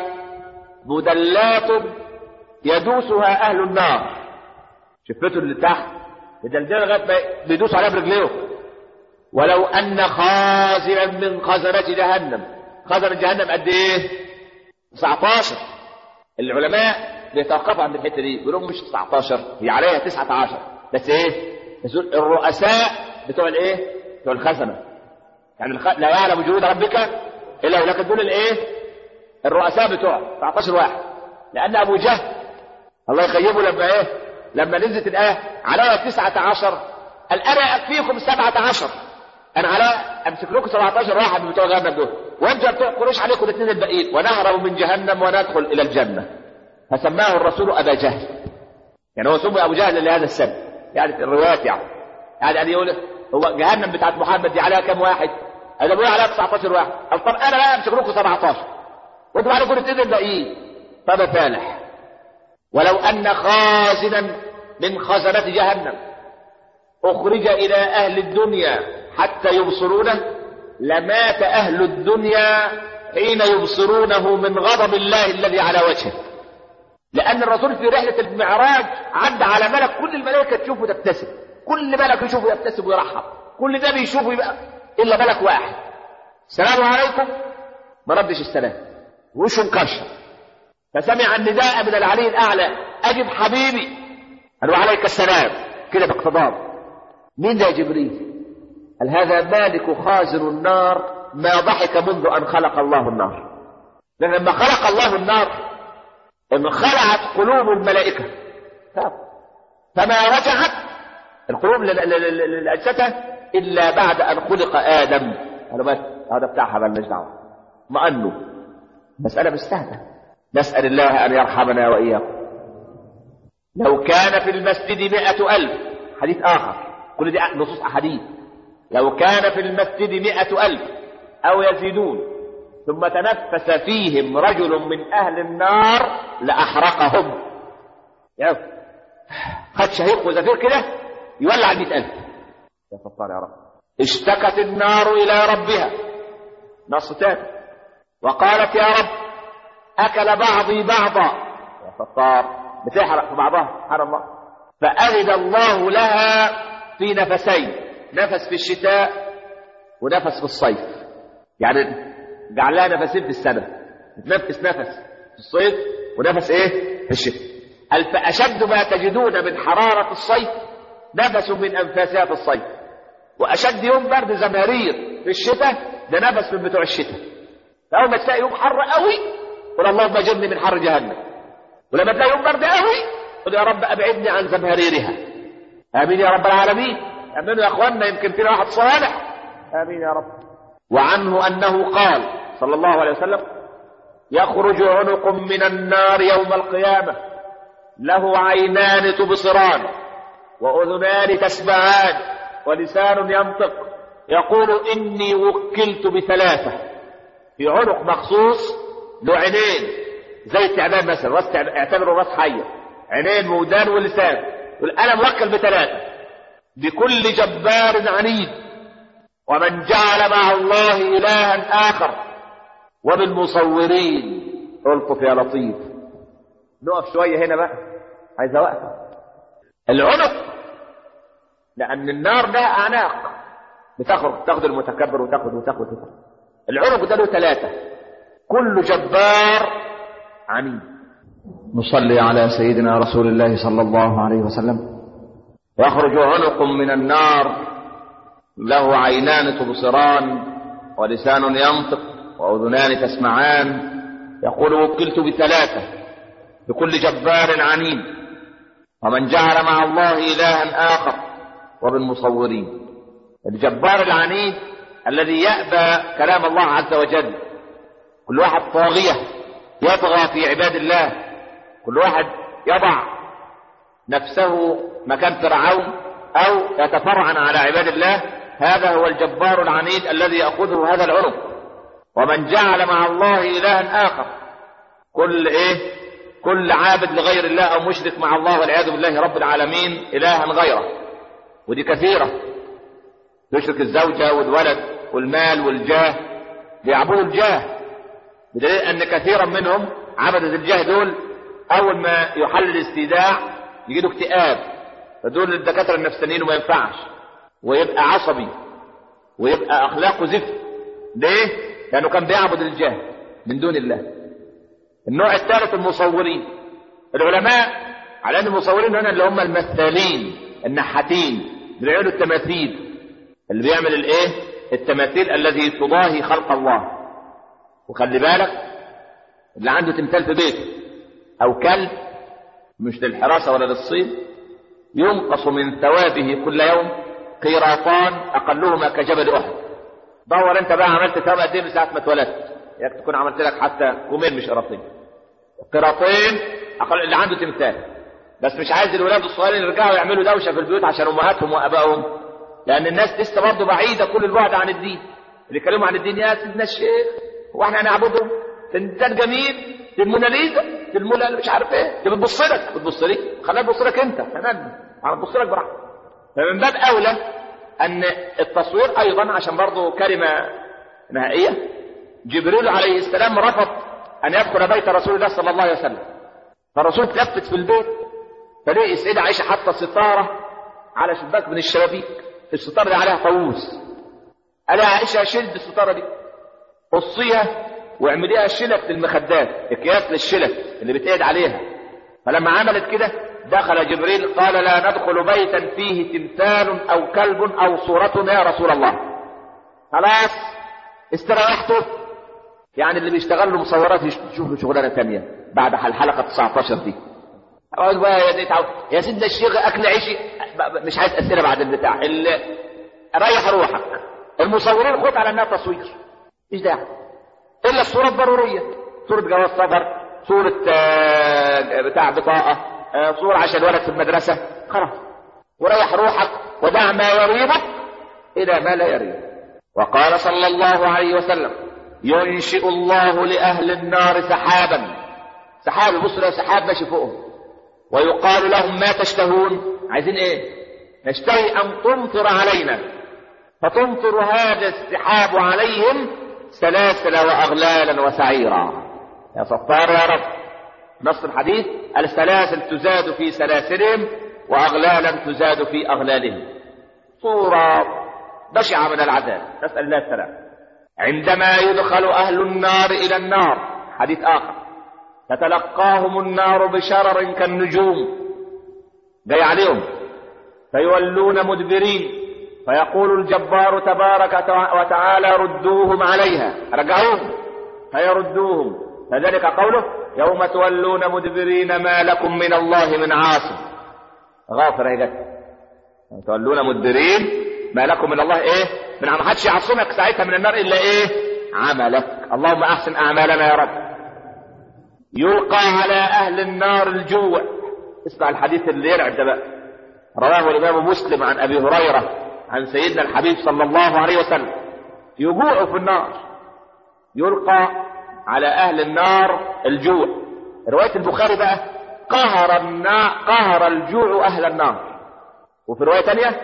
مدلات يدوسها أهل النار. شفته اللي تحت مدلدلة لغاية ما بيدوس عليها برجليه. ولو أن خازنا من خزنة جهنم، خزنة جهنم قد إيه؟ تسعتاشر. العلماء بيتوقفوا عند الحتة دي بيقولوا مش تسعتاشر، هي عليها تسعة عشر، بس إيه؟ الرؤساء بتوع الإيه؟ بتوع الخزنة، يعني الخ... لا يعلم جنود ربك إلا هو، لكن دول الإيه؟ الرؤساء بتوع تسعتاشر واحد. لأن أبو جهل الله يخيبه لما ايه؟ لما نزلت الايه على تسعة عشر قال انا اكفيكم سبعة عشر، انا على امسك لكم سبعة عشر واحد من بتوع جهنم دول، وانتوا بتوع قريش عليكم الاثنين الباقيين، ونهرب من جهنم وندخل الى الجنه. فسماه الرسول ابا جهل، يعني هو سمي ابو جهل لهذا السبب، يعني الروايات يعني يعني يعني يقول هو جهنم بتاعت محمد دي عليها كم واحد؟ انا بقول عليها تسعة عشر واحد. قال طب انا بقى امسك لكم سبعة عشر وانتوا عليكم الاثنين الباقيين. طب فالح ولو ان خازنا من خزنة جهنم اخرج الى اهل الدنيا حتى يبصرونه لمات اهل الدنيا حين يبصرونه من غضب الله الذي على وجهه. لان الرسول في رحلة المعراج عدى على ملك كل الملائكة تشوفه تبتسم، كل ملك يشوفه يبتسم ويرحب، كل نبي يشوفه يبقى الا ملك واحد السلام عليكم ما ردش السلام وشه مكشر. فسمع النداء من العلي الاعلى اجب حبيبي، قالوا عليك السلام كده باقتضاب. مين ده يا جبريل؟ قال هذا مالك خازن النار ما ضحك منذ ان خلق الله النار. لان لما خلق الله النار انخلعت قلوب الملائكه فما رجعت القلوب للاجساد الا بعد ان خلق ادم. قالوا بس هذا بتاعها مالناش دعوه، ما انه مساله مستهدفه. نسال الله ان يرحمنا واياكم. لو كان في المسجد مئة ألف، حديث آخر، كل دي نصوص أحاديث، لو كان في المسجد مئة ألف أو يزيدون ثم تنفس فيهم رجل من أهل النار لأحرقهم. يعني خد شهيق وزفير كده يولع مئة ألف. يا ستار يا رب. اشتكت النار إلى ربها، نص تاني، وقالت يا رب أكل بعضي بعضا. يا ستار بتحرق في بعضها سبحان الله. فأذن الله لها في نفسين، نفس في الشتاء ونفس في الصيف، يعني جعل لها نفسين في السنة، تنفس نفس في الصيف ونفس ايه في الشتاء. قال فأشد ما تجدون من حرارة الصيف نفس من أنفاسها في الصيف، وأشد يوم برد زمهرير في الشتاء ده نفس من بتوع الشتاء. فأول ما تلاقي يوم حر قوي قل اللهم اجرني من حر جهنم، ولما تلاقي يوم برد قوي قل يا رب ابعدني عن زمهريرها. امين يا رب العالمين. امنوا يا اخواننا يمكن فينا واحد صالح. امين يا رب. وعنه انه قال صلى الله عليه وسلم يخرج عنق من النار يوم القيامة له عينان تبصران واذنان تسمعان ولسان ينطق يقول اني وكلت بثلاثة. في عنق مخصوص له عينين زي التعبان مثلا، راس اعتبره راس حيه، عينين وودان ولسان، والانا موكل بثلاثه بكل جبار عنيد ومن جعل مع الله الها اخر وبالمصورين. الطف يا لطيف. نقف شويه هنا بقى، عايز اوقف. العنق لان النار لها اعناق بتاخد تاخد المتكبر وتاخد وتاخد وتاخد. العنق ده له ثلاثه كل جبار عنيد. نصلي على سيدنا رسول الله صلى الله عليه وسلم. يخرج عنق من النار له عينان تبصران ولسان ينطق وأذنان تسمعان يقول وكلت بثلاثة بكل جبار عنيد ومن جعل مع الله إلها آخر وبالمصورين. الجبار العنيد الذي يأبى كلام الله عز وجل، كل واحد طاغية يطغى في عباد الله، كل واحد يضع نفسه مكان فرعون أو يتفرعن على عباد الله، هذا هو الجبار العنيد الذي يأخذه هذا العنق. ومن جعل مع الله إلها آخر، كل إيه كل عابد لغير الله أو مشرك مع الله والعياذ بالله رب العالمين إلها غيره، ودي كثيرة، يشرك الزوجة والولد والمال والجاه، بيعبدوا الجاه، بدليل أن كثيرا منهم عبدة الجاه دول أول ما يحل الاستيداع يجدوا اكتئاب، فدول الدكاترة النفسانيين وما ينفعش، ويبقى عصبي ويبقى أخلاقه زفت. ليه؟ لأنه كان بيعبد الجاه من دون الله. النوع الثالث المصورين. العلماء على أن المصورين هنا اللي هم المثالين النحاتين اللي بيعملوا التماثيل، اللي بيعمل الايه التماثيل الذي تضاهي خلق الله. وخلي بالك اللي عنده تمثال في بيته او كلب مش للحراسة ولا للصيد، ينقص من ثوابه كل يوم قيراطان أقلهما كجبل أحد. دور أنت بقى عملت ثواب قد إيه من ساعة ما اتولدت، ياك تكون عملت لك حتى كومين مش قراطين. قيراطين أقل اللي عنده تمثال. بس مش عايز الولاد الصغيرين يرجعوا يعملوا دوشة في البيوت عشان أمهاتهم وأبائهم، لأن الناس لسه برضه بعيدة كل البعد عن الدين. اللي يتكلموا عن الدين يا سيدنا الشيخ واحنا هنعبده في إنسان جميل، في الموناليزا، في المولا مش عارف ايه، اللي بتبص لك بتبص لي خليها تبص لك انت تمام، انا ببص لك براحتك. فمن باب اولى ان التصوير ايضا عشان برضه كلمه نهائيه، جبريل عليه السلام رفض ان يدخل بيت رسول الله صلى الله عليه وسلم، فالرسول تلفت في البيت فلقي السيده عائشه حاطه ستاره على شباك من الشبابيك، الستاره دي عليها طاووس. قال يا عائشه شيل الستاره دي قصيها واعمليها شلت للمخدات، اكياس للشلت اللي بتقعد عليها. فلما عملت كده دخل جبريل قال لا ندخل بيتا فيه تمثال او كلب او صورة يا رسول الله. خلاص استريحتوا، يعني اللي بيشتغل له مصورات يشوف له شغلانه ثانيه بعد الحلقه تسعتاشر دي. اقعد بقى يا دي تعود يا سيدنا الشيخ اكل عيشي، مش عايز اسئله بعد البتاع، ريح روحك. المصورين خد على انها تصوير، مش داعي الا الصوره الضروريه، صوره جواز سفر، صوره بتاع بطاقه، صوره عشان الولد في المدرسه، خلاص وريح روحك ودع ما يريبك الى ما لا يريبك. وقال صلى الله عليه وسلم ينشئ الله لاهل النار سحابا، سحاب يبص له سحاب ماشي فوقهم، ويقال لهم ما تشتهون، عايزين ايه؟ نشتهي ان تمطر علينا، فتمطر هذا السحاب عليهم سلاسل واغلالا وسعيرا. يا ستار يا رب. نص الحديث السلاسل تزاد في سلاسلهم واغلالا تزاد في اغلالهم. صورة بشعة من العذاب، نسأل الله السلام. عندما يدخل اهل النار الى النار، حديث اخر، تتلقاهم النار بشرر كالنجوم جاي عليهم، فيولون مدبرين، فيقول الجبار تبارك وتعالى ردوهم عليها، رجعوهم فيردوهم، فذلك قوله يوم تولون مدبرين ما لكم من الله من عاصم. غافر يا جد، تولون مدبرين ما لكم من الله ايه؟ من عم حدش يعصمك ساعتها من النار الا ايه؟ عملك. اللهم احسن اعمالنا يا رب. يلقى على اهل النار الجوع. اسمع الحديث اللي يرعب ده بقى، رواه الامام مسلم عن ابي هريره عن سيدنا الحبيب صلى الله عليه وسلم. يجوع في النار، يلقى على اهل النار الجوع. روايه البخاري بقى قهر النار، قهر الجوع اهل النار. وفي روايه ثانيه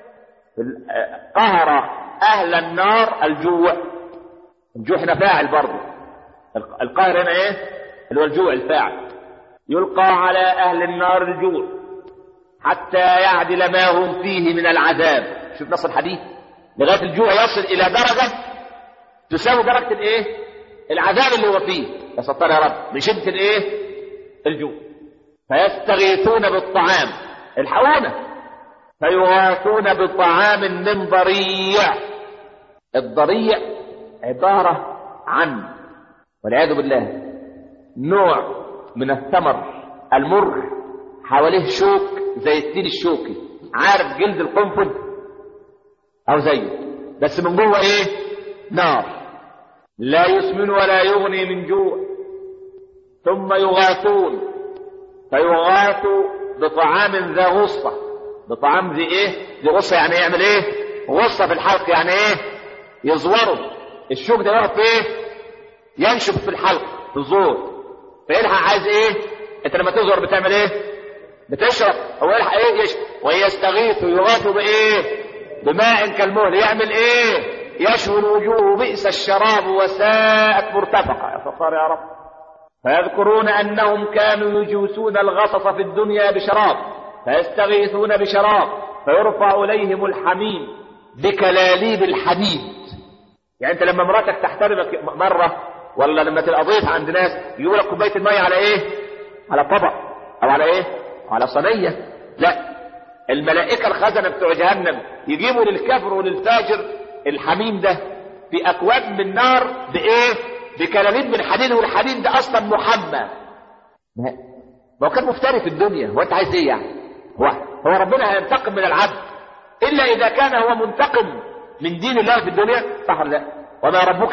قهر اهل النار الجوع. الجوع هنا فاعل برضه، القهر هنا ايه؟ اللي هو الجوع الفاعل. يلقى على اهل النار الجوع حتى يعدل ما هم فيه من العذاب. شوف نص الحديث، لغايه الجوع يصل الى درجه تساوي درجه الايه؟ العذاب اللي هو فيه. يا ستار يا رب، من شده الايه؟ الجوع. فيستغيثون بالطعام، الحقونا، فيغاثون بطعام من ضريع. الضريع عباره عن والعياذ بالله نوع من الثمر المر حواليه شوك زي التين الشوكي، عارف جلد القنفذ او زيه، بس من جوه ايه؟ نار، لا يسمن ولا يغني من جوع. ثم يغاثون، فيغاثوا بطعام ذا غصة. بطعام ذي ايه؟ ذي غصة يعني يعمل ايه؟ غصة في الحلق، يعني ايه؟ يزوروا الشوك ده يقف ايه؟ ينشف في الحلق، في الزور، فيلحق عايز ايه؟ انت لما تزور بتعمل ايه؟ بتشرب. هو يلحق ايه؟ يشرب. ويستغيث يغاث بايه؟ بماء كالمهل، يعمل ايه؟ يشوي الوجوه بئس الشراب وساءت مرتفقه. يا ستار يا رب. فيذكرون انهم كانوا يجوسون الغصص في الدنيا بشراب، فيستغيثون بشراب فيرفع اليهم الحميم بكلاليب الحديد. يعني انت لما مراتك تحترمك مره، ولا لما تبقى ضيف عند ناس يجيبوا لك كوبايه الميه على ايه؟ على طبق او على ايه؟ على صينيه. لا، الملائكه الخزنه بتوع جهنم يجيبوا للكافر وللفاجر الحميم ده في اكواب من نار بايه؟ بكلاليب من حديد، والحديد ده اصلا محمى. ما هو كان مفتري في الدنيا، هو انت عايز ايه يعني؟ هو هو ربنا هينتقم من العبد الا اذا كان هو منتقم من دين الله في الدنيا، صح ولا لا؟ وما ربك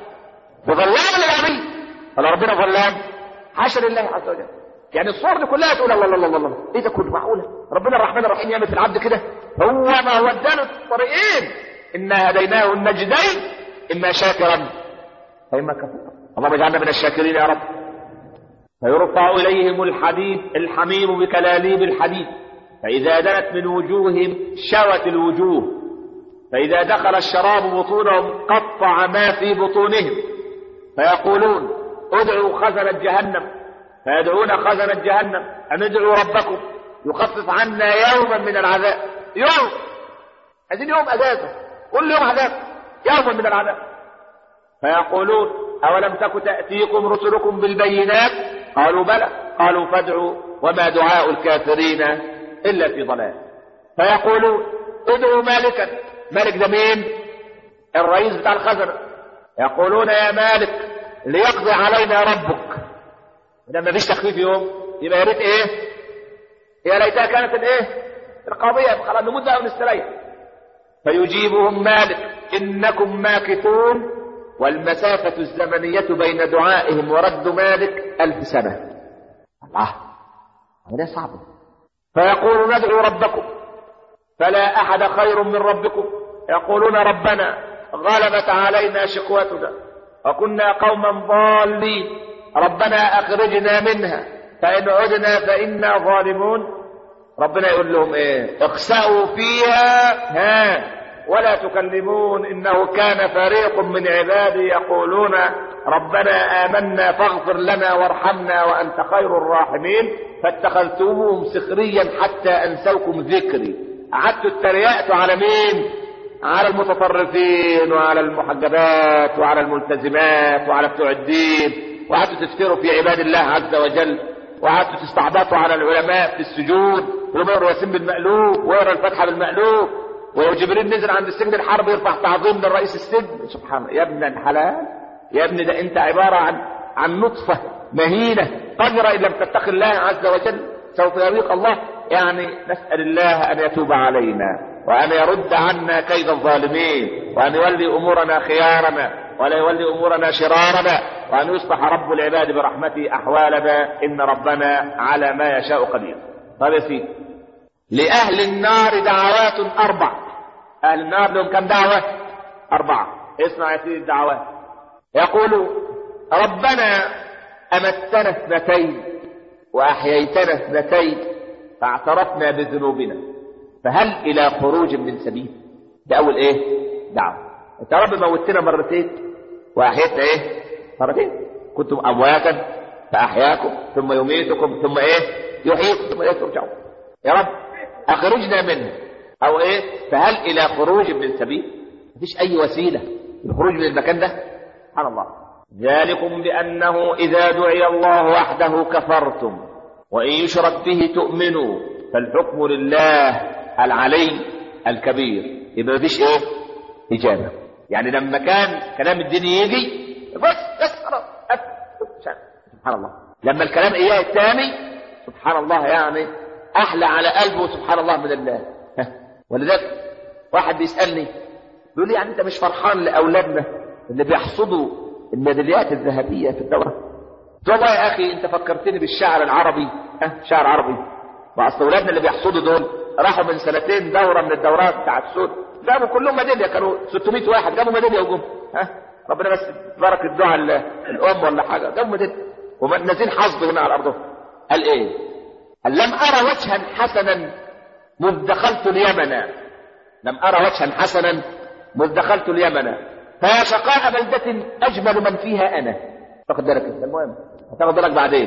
بظلام للعبيد، ولا ربنا ظلام؟ حاشا لله عز وجل. يعني الصور دي كلها تقول الله الله الله الله، ايه ده كله معقوله؟ ربنا الرحمن الرحيم يعمل في العبد كده؟ هو ما هو اداله الطريقين، انا هديناه النجدين، اما شاكرا فاما كفورا. اللهم اجعلنا من الشاكرين يا رب. فيرفع اليهم الحديد الحميم بكلاليب الحديد، فاذا دنت من وجوههم شوت الوجوه، فاذا دخل الشراب بطونهم قطع ما في بطونهم، فيقولون ادعوا خزنة جهنم، فيدعون خزنة جهنم ان ادعوا ربكم يخفف عنا يوما من العذاب. يوم عايزين يوم اجازه، كل يوم عذاب، يوما من العذاب. فيقولون اولم تك تاتيكم رسلكم بالبينات؟ قالوا بلى. قالوا فادعوا وما دعاء الكافرين الا في ضلال. فيقولون ادعوا مالكا. مالك ده مين؟ الرئيس بتاع الخزنه. يقولون يا مالك ليقضي علينا ربك. لما فيش تخفيف يوم يبقى يا ريت ايه؟ يا ليتها كانت الايه؟ القضيه، خلاص نموت بقى ونستريح. فيجيبهم مالك انكم ماكثون، والمسافه الزمنيه بين دعائهم ورد مالك الف سنه. الله، عمليه صعبه. فيقول ندعو ربكم فلا احد خير من ربكم. يقولون ربنا غلبت علينا شقوتنا وكنا قوما ضالين، ربنا اخرجنا منها فان عدنا فانا ظالمون. ربنا يقول لهم ايه؟ اخسأوا فيها ها ولا تكلمون انه كان فريق من عبادي يقولون ربنا آمنا فاغفر لنا وارحمنا وانت خير الراحمين فاتخذتموهم سخريا حتى انسوكم ذكري. قعدتوا اتريقتوا على مين؟ على المتطرفين وعلى المحجبات وعلى الملتزمات وعلى بتوع الدين، وقعدتوا تفتروا في عباد الله عز وجل، وقعدتوا تستعبطوا على العلماء في السجود، ويقروا ياسين بالمقلوب ويقرا الفاتحه بالمقلوب، وجبريل نزل عند السجن الحرب يرفع تعظيم للرئيس السجن. سبحان الله. يا ابن الحلال، يا ابن ده انت عباره عن عن نطفه مهينه قذره ان لم تتقي الله عز وجل سوف يريق الله. يعني نسال الله ان يتوب علينا وان يرد عنا كيد الظالمين وان يولي امورنا خيارنا ولا يولي امورنا شرارنا وان يصلح رب العباد برحمته احوالنا، ان ربنا على ما يشاء قدير. طيب يا سيدي، لاهل النار دعوات اربع. اهل النار لهم كم دعوه؟ اربعه. اسمع يا سيدي الدعوات. يقول ربنا امتنا اثنتين واحييتنا اثنتين فاعترفنا بذنوبنا فهل الى خروج من سبيل. ده اول ايه؟ دعوه. انت يا رب موتنا مرتين واحيتنا ايه؟ مرتين. كنتم امواتا فاحياكم ثم يميتكم ثم ايه؟ يحييكم ثم اليه ترجعون. يا رب اخرجنا منه، او ايه؟ فهل الى خروج من سبيل. مفيش اي وسيله للخروج من المكان ده. سبحان الله. ذلكم بانه اذا دعي الله وحده كفرتم وان يشرك به تؤمنوا فالحكم لله العلي الكبير. يبقى مفيش ايه؟ اجابه. يعني لما كان كلام الدين يجي بس بس خلاص. سبحان الله. لما الكلام اياه الثاني سبحان الله يعني احلى على قلبه سبحان الله من الله. ولذلك واحد بيسالني بيقول لي يعني انت مش فرحان لاولادنا اللي بيحصدوا الميداليات الذهبيه في الدوره؟ قلت والله يا اخي انت فكرتني بالشعر العربي. ها شعر عربي. واصل اولادنا اللي بيحصدوا دول راحوا من سنتين دوره من الدورات بتاعت السود، جابوا كلهم ميداليه، كانوا ستمائة واحد جابوا ميداليه وجم. ها ربنا بس بارك الدعاء الام ولا حاجه، جابوا ميداليه ونازلين حصدوا هنا على ارضهم. قال ايه؟ قال لم ارى وجها حسنا مذ دخلت اليمن. لم ارى وجها حسنا مذ دخلت اليمن فيا شقاء بلدة اجمل من فيها انا. تاخد بالك انت، المهم هتاخد بالك بعدين.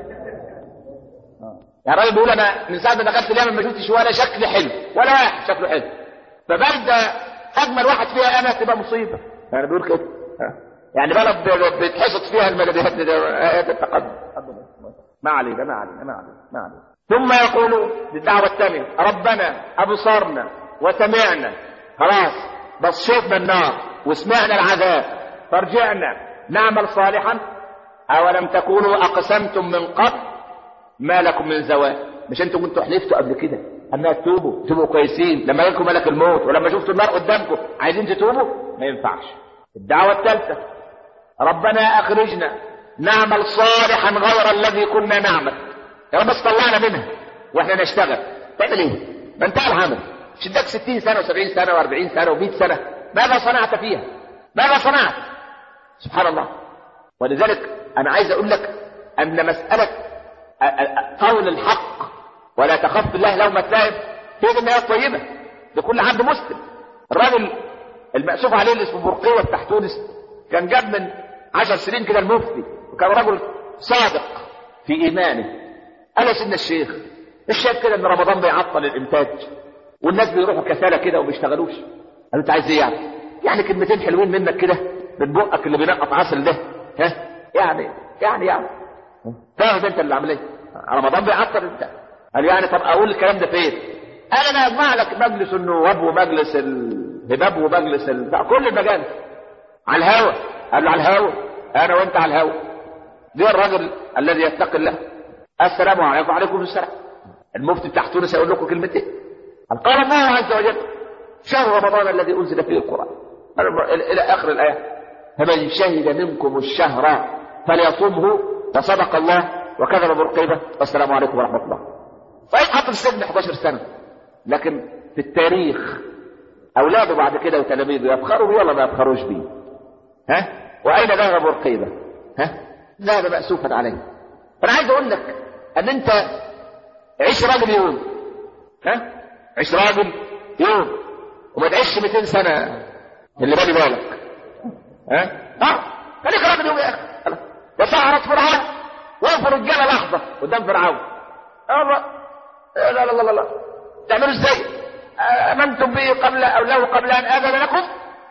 يا راجل بيقول انا من ساعه ما دخلت اليمن ما شفتش ولا شكل حلو ولا واحد شكله حلو، فبلده اجمل واحد فيها انا تبقى مصيبه. يعني بيقول كده يعني بلد بيتحصد فيها الميداليات دي التقدم. ما علينا ما علينا ما علينا ما علينا. ثم يقولون للدعوه الثانيه ربنا ابصرنا وسمعنا، خلاص بس شفنا النار وسمعنا العذاب فارجعنا نعمل صالحا. اولم تكونوا اقسمتم من قبل ما لكم من زوال. مش انتوا كنتوا حلفتوا قبل كده انها تتوبوا تبقوا كويسين لما يجيكم ملك الموت، ولما شفتوا النار قدامكم عايزين تتوبوا؟ ما ينفعش. الدعوه الثالثه ربنا اخرجنا نعمل صالحا غير الذي كنا نعمل. يا رب بس طلعنا منها واحنا نشتغل. تعمل ايه؟ ما انتهى العمل. مش اداك ستين سنه وسبعين سنه واربعين سنه ومئة سنه، ماذا صنعت فيها؟ ماذا صنعت؟ سبحان الله. ولذلك انا عايز اقول لك ان مساله قول الحق ولا تخف الله لومة لائم هي النهايه الطيبه لكل عبد مسلم. الراجل المأسوف عليه اللي اسمه برقية بتاع تونس كان جاب من عشر سنين كده المفتي، وكان رجل صادق في ايمانه. قال يا سيدنا الشيخ، الشيخ كده ان رمضان بيعطل الانتاج والناس بيروحوا كسالى كده وما بيشتغلوش. قال انت عايز ايه يعني؟ يعني كلمتين حلوين منك كده من بقك اللي بينقط عسل ده، ها يعني يعني يعني فاهم انت اللي عامل ايه؟ رمضان بيعطل انت. قال يعني طب اقول الكلام ده فين؟ قال انا اجمع لك مجلس النواب ومجلس الهباب ومجلس ال... كل المجالس على الهوا. قال له على الهوا؟ انا وانت على الهوا. ده الراجل الذي يتقي الله. السلام عليكم. وعليكم السلام. المفتي بتاع تونس يقول لكم كلمتين. قال الله عز وجل شهر رمضان الذي انزل فيه القران الى اخر الايه. فمن شهد منكم الشهر فليصومه فصدق الله وكذب برقيبه والسلام عليكم ورحمه الله. طيب حط في السجن احد عشر سنه، لكن في التاريخ اولاده بعد كده وتلاميذه يفخروا بيه ولا ما يفخروش بيه؟ ها؟ واين ذهب برقيبه؟ ها؟ ذهب مأسوفا عليه. فانا عايز اقول لك ان انت عيش راجل يوم، ها؟ عيش راجل يوم وما تعيش مئتين سنه اللي بالي بالك. ها؟ اه خليك راجل يوم يا اخي. وسعرت فرعون وقفوا رجاله لحظه قدام فرعون. الله لا لا لا لا لا تعملوا ازاي؟ امنتم به قبل او له قبل ان اذن لكم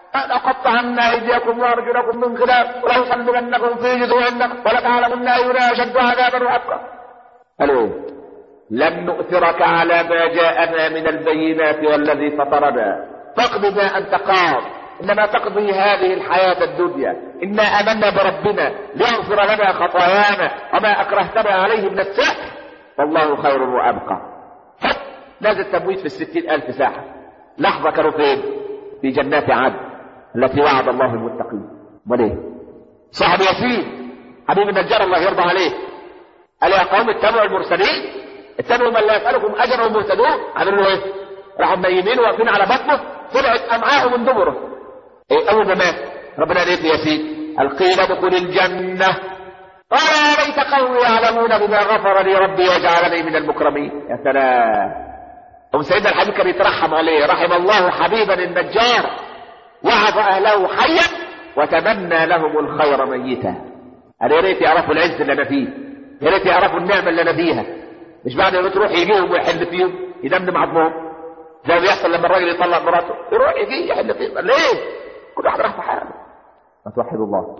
لأقطعن ايديكم وارجلكم من خلاف ولأصلبنكم في جذوع النخل ولتعلمن اينا اشد عذابا وابقى. قالوا لن نؤثرك على ما جاءنا من البينات والذي فطرنا فاقض ما انت قاض انما تقضي هذه الحياه الدنيا انا امنا بربنا ليغفر لنا خطايانا وما اكرهتنا عليه من السحر والله خير وابقى. نازل تمويت في الستين الف ساحه. لحظه كانوا فين؟ في جنات عدن التي وعد الله المتقين. امال ايه؟ صاحب ياسين حبيب النجار الله يرضى عليه قال يا قوم اتبعوا المرسلين اتبعوا من لا يسألكم اجرا وهم مهتدون. عملوا له ايه؟ راحوا منيمين واقفين على بطنه طلعت امعاءه من دبره. ايه اول ما مات ربنا قال ايه في ياسين؟ قال قيل ادخل الجنه قال يا ليت قومي يعلمون بما غفر لي ربي وجعلني من المكرمين. يا سلام. ام سيدنا الحبيب كان يترحم عليه رحم الله حبيبا النجار وعظ اهله حيا وتمنى لهم الخير ميتا. قال يا ريت يعرفوا العز اللي انا فيه، يا ريت يعرفوا النعمه اللي انا فيها. مش بعد ما تروح يجيهم ويحل فيهم يدمدم عظمهم زي ما بيحصل لما الراجل يطلق مراته يروح يجي يحل فيهم. ليه؟ كل واحد راح في حاله. ما توحدوا الله.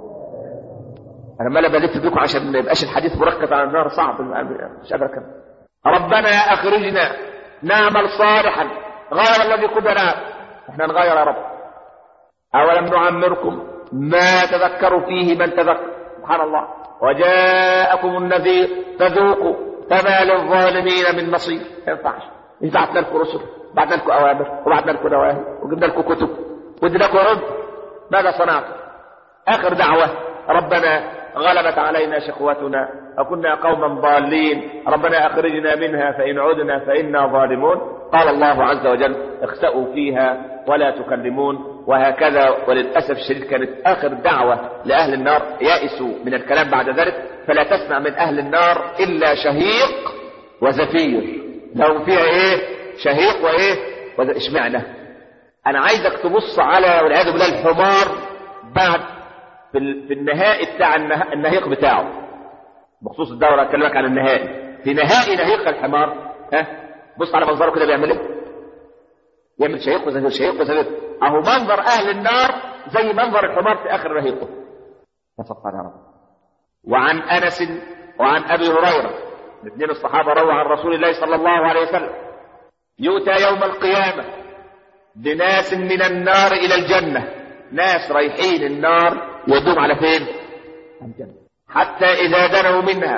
انا ما بلف بيكم عشان ما يبقاش الحديث مركز على النار صعب مش قادر اكمل. ربنا اخرجنا نعمل صالحا غير الذي كنا نعمل. احنا نغير يا رب. اولم نعمركم ما تذكروا فيه من تذكر. سبحان الله. وجاءكم النذير فذوقوا فما للظالمين من نصير. ما ينفعش. بعتنا لكم رسل، بعتنا لكم اوامر، وبعتنا لكم نواهي، وجبنا لكم كتب، وادينا لكم رد. ماذا صنعتم؟ اخر دعوه ربنا غلبت علينا شقوتنا وكنا قوما ضالين ربنا اخرجنا منها فان عدنا فانا ظالمون. قال الله عز وجل اخسأوا فيها ولا تكلمون. وهكذا وللاسف الشديد كانت اخر دعوه لاهل النار. يائسوا من الكلام بعد ذلك فلا تسمع من اهل النار الا شهيق وزفير. لهم فيها ايه؟ شهيق وايه؟ اشمعنى؟ انا عايزك تبص على والعياذ بالله الحمار بعد في النهائي بتاع النهيق بتاعه بخصوص الدورة. اكلمك عن النهائي. في نهائي نهيق الحمار ها بص على منظره كده بيعمل ايه؟ يعمل شهيق وزفير شهيق وزفير. اهو منظر اهل النار زي منظر الحمار في اخر نهيقه. سبحان الله. وعن انس وعن ابي هريره الاثنين الصحابه رووا عن رسول الله صلى الله عليه وسلم يؤتى يوم القيامه بناس من النار الى الجنه. ناس رايحين النار يودوهم على فين؟ الجنة. حتى إذا دنوا منها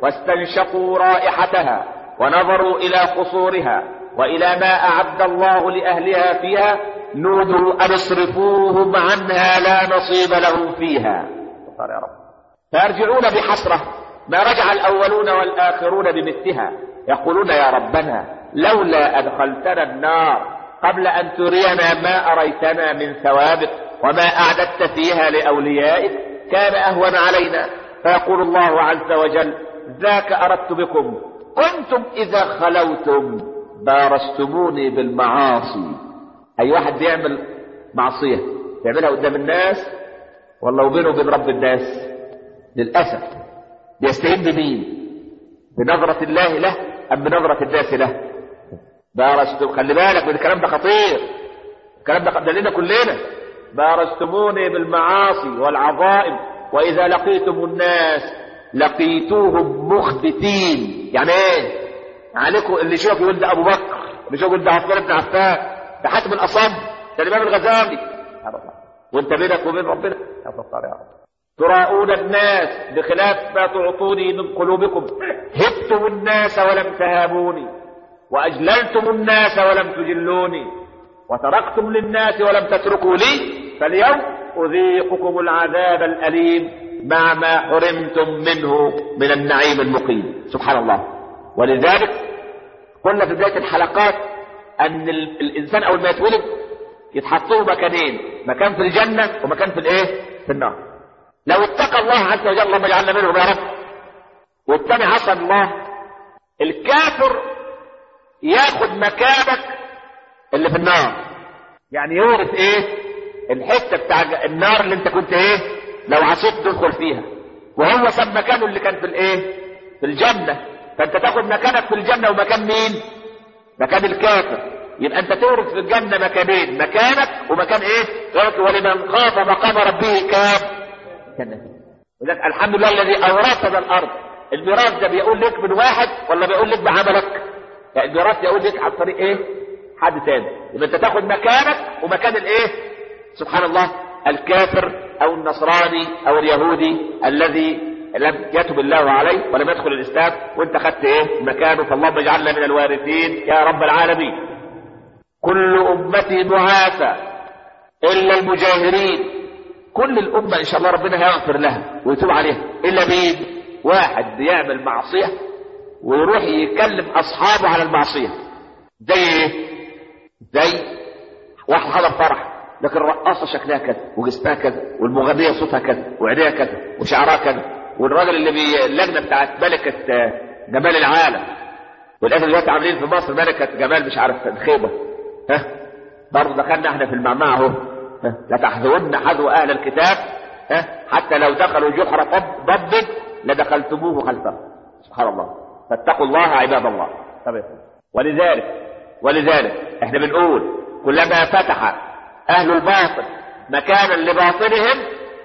واستنشقوا رائحتها ونظروا إلى قصورها وإلى ما أعد الله لأهلها فيها نودوا أن اصرفوهم عنها لا نصيب لهم فيها. يا رب. فيرجعون بحسرة ما رجع الأولون والآخرون بمثلها، يقولون يا ربنا لولا أدخلتنا النار قبل أن ترينا ما أريتنا من ثوابك وما أعددت فيها لأوليائك كان أهون علينا. فيقول الله عز وجل ذاك أردت بكم، كنتم إذا خلوتم بارستموني بالمعاصي. أي واحد بيعمل معصية يعملها قدام الناس والله وبينه وبين رب الناس للأسف بيستعين بمين؟ بنظرة الله له أم بنظرة الناس له؟ بارستم، خلي بالك من الكلام ده خطير، الكلام ده لنا كلنا. بارستموني بالمعاصي والعظائم وإذا لقيتم الناس لقيتوهم مخبتين. يعني ايه؟ عليكم اللي يشوف يقول ده ابو بكر، اللي يشوف يقول ده عثمان بن عفان، ده حاتم الاصم، ده الامام الغزالي، وانت بينك وبين ربنا يا ستار يا رب. تراؤون الناس بخلاف ما تعطوني من قلوبكم، هبتم الناس ولم تهابوني واجللتم الناس ولم تجلوني وتركتم للناس ولم تتركوا لي، فاليوم اذيقكم العذاب الاليم مع ما حرمتم منه من النعيم المقيم. سبحان الله. ولذلك قلنا في بداية الحلقات ان الانسان اول ما يتولد يتحط له مكانين، مكان في الجنة ومكان في الايه؟ في النار. لو اتقى الله عز وجل اللهم اجعلنا منهم يا رب، والثاني عصى الله، الكافر ياخد مكانك اللي في النار، يعني يورث ايه؟ الحتة بتاع النار اللي انت كنت ايه؟ لو عصيت تدخل فيها، وهو ساب مكانه اللي كان في الايه؟ في الجنة، فانت تاخد مكانك في الجنة ومكان مين؟ مكان الكافر. يبقى انت تورث في الجنة مكانين، مكانك ومكان ايه؟ ولمن خاف مقام ربه كان جنة. ولذلك الحمد لله الذي اورثنا الارض. الميراث ده بيقول لك من واحد ولا بيقول لك بعملك؟ يعني الميراث يقول لك عن طريق ايه؟ حد تاني. يبقى انت تاخد مكانك ومكان الايه؟ سبحان الله، الكافر او النصراني او اليهودي الذي لم يتب الله عليه ولم يدخل الاسلام، وانت خدت ايه؟ مكانه. فاللهم اجعلنا من الوارثين يا رب العالمين. كل امتي معافى الا المجاهرين. كل الامه ان شاء الله ربنا هيغفر لها ويتوب عليها الا مين؟ واحد بيعمل معصيه ويروح يكلم اصحابه على المعصيه. زي ايه؟ زي واحد حضر فرح لكن الرقاصه شكلها كذا وجسمها كذا والمغنيه صوتها كذا وعينيها كذا وشعرها كذا، والراجل اللي بي اللجنه بتاعت ملكه جمال العالم، والاسف دلوقتي عاملين في مصر ملكه جمال مش عارف الخيبه، ها برضه دخلنا احنا في المعمعه اهو، ها لا تحذون حذو اهل الكتاب، ها حتى لو دخلوا جحر ضب لدخلتموه خلفه. سبحان الله. فاتقوا الله عباد الله. ولذلك ولذلك احنا بنقول كلما فتح اهل الباطل مكانا لباطلهم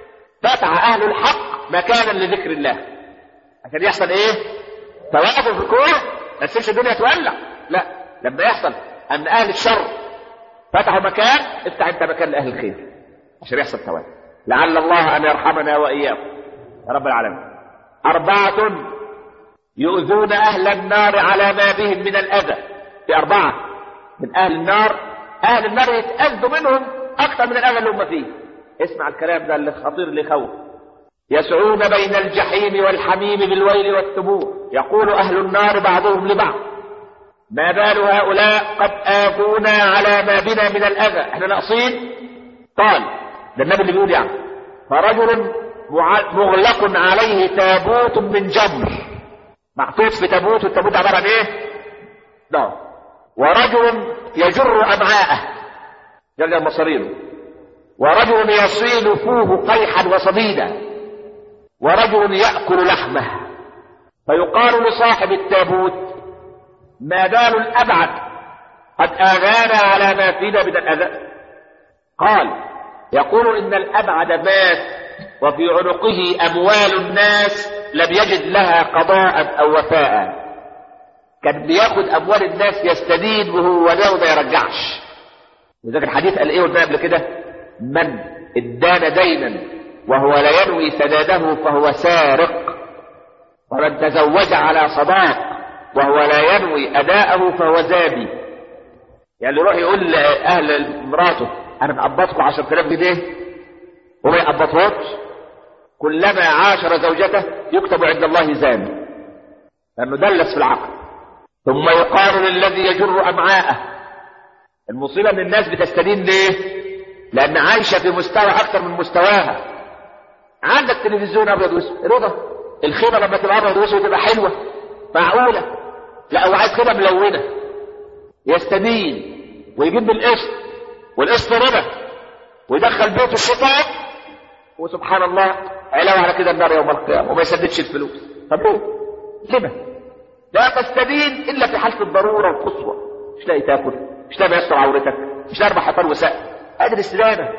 فتح اهل الحق مكانا لذكر الله، عشان يحصل ايه؟ توافق في الكون، ما تسيبش الدنيا تولع. لا، لما يحصل ان اهل الشر فتحوا مكان افتح انت مكان لاهل الخير عشان يحصل توافق. لعل الله ان يرحمنا واياكم يا رب العالمين. اربعة يؤذون اهل النار على ما بهم من الاذى. في اربعة من اهل النار، اهل النار يتاذوا منهم اكثر من الاذى اللي هم فيه. اسمع الكلام ده اللي خطير اللي يخوف. يسعون بين الجحيم والحميم بالويل والثبور، يقول اهل النار بعضهم لبعض ما بال هؤلاء قد آذونا على ما بنا من الاذى، احنا ناقصين؟ قال ده النبي اللي بيقول يعني فرجل مغلق عليه تابوت من جمر، محطوط في تابوت، والتابوت عباره عن ايه؟ نار. ورجل يجر امعاءه يرجع مصارينه، ورجل يصيل فوه قيحا وصديدا، ورجل يأكل لحمه. فيقال لصاحب التابوت ما بال الأبعد قد آذانا على ما فينا من الأذى؟ قال يقول إن الأبعد مات وفي عنقه أموال الناس لم يجد لها قضاء أو وفاء. كان بياخد أموال الناس يستدين وهو ولو ما يرجعش. وذلك الحديث قال إيه قلنا قبل كده؟ من ادان دينا وهو لا ينوي سداده فهو سارق. ومن تزوج على صداق وهو لا ينوي أداءه فهو زابي. يعني يروح يقول لأهل مراته أنا بقبضكم عشرة آلاف جنيه وما يقبضهوش، كلما عاشر زوجته يكتب عند الله زاني لأنه دلس في العقل. ثم يقال للذي يجر أمعاءه. المصيبة ان الناس بتستدين ليه؟ لأن عايشة في مستوى أكثر من مستواها. عندك تلفزيون أبيض واسود، رضا الخيمة لما تبقى أبيض واسود تبقى حلوة معقولة؟ لا، هو عايز خيمة ملونة يستدين ويجيب بالقسط والقسط ربا ويدخل بيته الشيطان، وسبحان الله علاوة على كده النار يوم القيامة وما يسددش الفلوس. طب ليه؟ لما؟ لا تستدين إلا في حالة الضرورة القصوى، مش لاقي تاكل، مش لاقي يستر عورتك، مش لاقي حطار وسائل، هذه الاستدانة.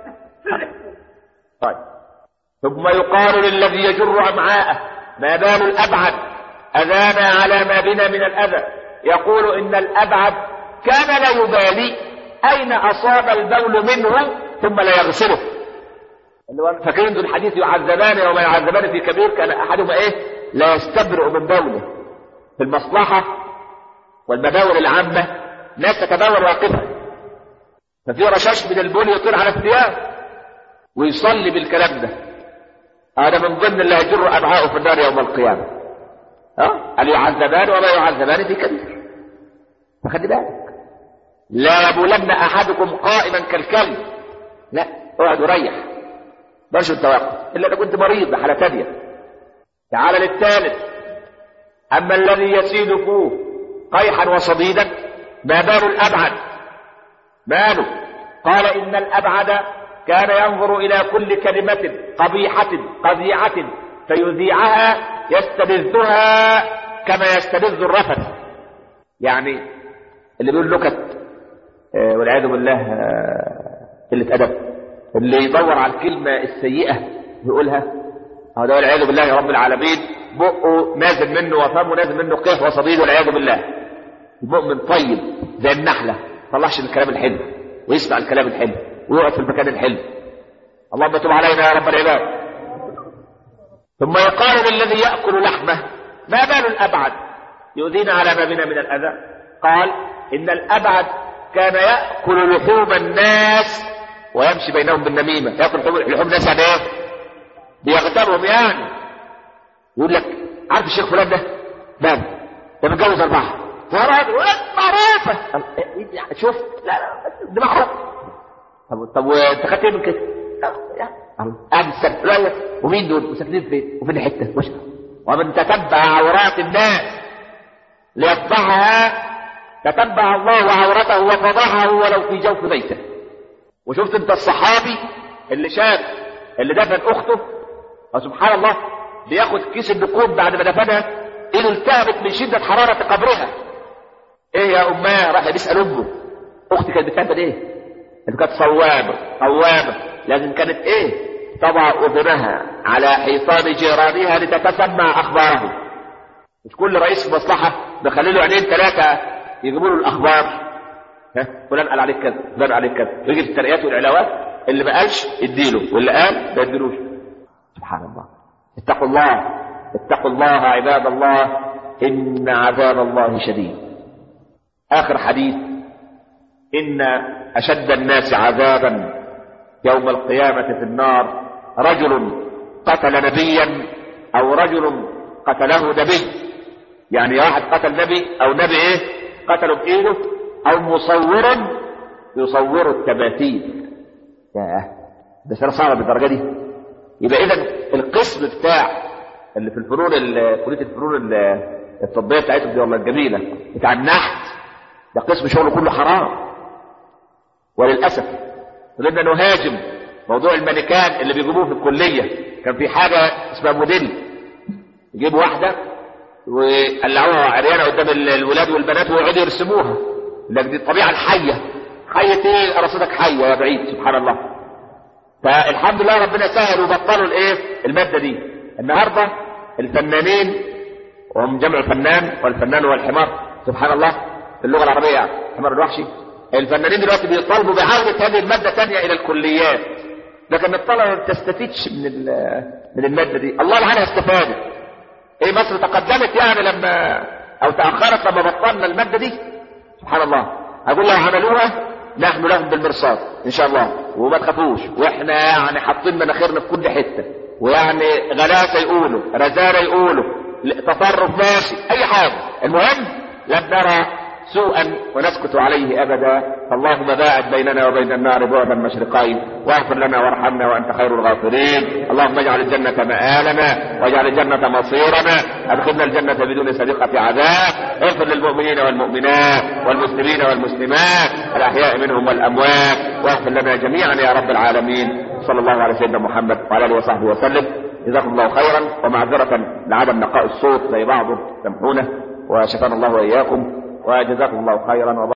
طيب ثم يقال للذي يجر أمعاءه ما بال الأبعد أذانا على ما بنا من الأذى، يقول إن الأبعد كان لا يبالي أين أصاب البول منه ثم لا يغسله. فاكرين ذو الحديث يعذبان وما يعذبان في كبير، كان أحدهما إيه؟ لا يستبرئ من بوله. في المصلحة والمباول العامة ناس تتبول واقفة، ففي رشاش من البول يطير على الثياب ويصلي بالكلام ده. هذا من ضمن اللي هيجر أمعاءه في النار يوم القيامة. ها؟ هل يعذبان وما يعذبان في كبير. فخلي بالك لا يبولن أحدكم قائما كالكلب، لا اقعد وريح برش التوقف إلا إذا كنت مريض بحالة تانية. تعال للثالث. أما الذي يسيد فوه قيحا وصديدا ما بال الأبعد؟ ماله؟ قال إن الأبعد كان ينظر إلى كل كلمة قبيحة قذيعة فيذيعها يستبذها كما يستبذ الرفث. يعني اللي بيقول نكت آه والعياذ بالله قلة آه أدب، اللي يدور على الكلمة السيئة يقولها، هذا والعياذ بالله يا رب العالمين بقه نازل منه وفمه نازل منه قيح وصديد والعياذ بالله. المؤمن طيب زي النحلة، طلعش الكلام الحلو ويسمع الكلام الحلو ويقعد في المكان الحلو. اللهم تب علينا يا رب العباد. ثم يقال للذي يأكل لحمه ما بال الأبعد يؤذينا على ما بنا من الأذى؟ قال إن الأبعد كان يأكل لحوم الناس ويمشي بينهم بالنميمة. يأكل لحوم الناس يعني ايه؟ بيغتابهم يعني. يقول لك عارف الشيخ فلان ده؟ باب ده متجوز أربعة فراد معروفة. شوف لا لا ده معروف. طب طب وانت خدت ايه من كده؟ قاعد السبت لا ومين دول وساكنين فين وفين الحته مش ومن تتبع عورات الناس ليفضحها تتبع الله عورته وفضحه ولو في جوف بيته. وشفت انت الصحابي اللي شاف اللي دفن اخته وسبحان الله بياخد كيس النقود بعد ما دفنها ايده التهبت من شده حراره قبرها. ايه يا اماه؟ راح بيسال امه اختي كانت بتعمل ايه؟ اللي كانت صوامه قوامه لازم كانت ايه؟ تضع اذنها على حيطان جيرانها لتتسمع اخبارهم. مش كل رئيس مصلحه بخلي له عينين ثلاثه يجيبوا له الاخبار. ها فلان قال عليك كذا فلان قال عليك كذا، يجي في الترقيات والعلاوات اللي ما قالش اديله واللي قال ما يديلوش. سبحان الله. اتقوا الله اتقوا الله عباد الله ان عذاب الله شديد. اخر حديث ان اشد الناس عذابا يوم القيامة في النار رجل قتل نبيا او رجل قتله نبي. يعني واحد قتل نبي او نبي ايه قتله بايده او مصور يصور التماثيل. ياه ده سنة صعبة بالدرجة دي. يبقى اذا القسم بتاع اللي في الفنون كلية الفنون التطبيقية بتاعتهم دي والله الجميلة بتاع النحت ده قسم شغله كله حرام. وللأسف فضلنا نهاجم موضوع المانيكان اللي بيجيبوه في الكلية. كان في حاجة اسمها موديل يجيبوا واحدة وقلعوها عريانة قدام الولاد والبنات ويقعدوا يرسموها. لكن دي الطبيعة الحية. حية ايه؟ رصيدك حية يا بعيد سبحان الله. فالحمد لله ربنا سهل وبطلوا الايه المادة دي. النهاردة الفنانين وهم جمع فنان والفنان هو الحمار سبحان الله في اللغة العربية حمار الوحشي. الفنانين دلوقتي بيطالبوا بعودة هذه المادة تانية إلى الكليات، لكن الطلبة ما بتستفيدش من من المادة دي. الله العالم استفادت ايه مصر تقدمت يعني لما او تأخرت لما بطلنا المادة دي؟ سبحان الله. اقول لو عملوها نحن لهم بالمرصاد ان شاء الله، وما تخافوش، واحنا يعني حاطين مناخيرنا في كل حتة، ويعني غلاسة يقولوا، رزالة يقولوا، تطرف ماشي، اي حاجة، المهم لن نرى سوءا ونسكت عليه ابدا. فاللهم باعد بيننا وبين النار بعد المشرقين، واغفر لنا وارحمنا وانت خير الغافرين. اللهم اجعل الجنة مآلنا واجعل الجنة مصيرنا، ادخلنا الجنة بدون سابقة عذاب. اغفر للمؤمنين والمؤمنات والمسلمين والمسلمات الاحياء منهم والاموات، واغفر لنا جميعا يا رب العالمين. صلى الله على سيدنا محمد وعلى اله وصحبه وسلم. جزاكم الله خيرا، ومعذرة لعدم نقاء الصوت زي بعضه، سامحونا، وشفانا الله واياكم، وجزاكم الله خيرا.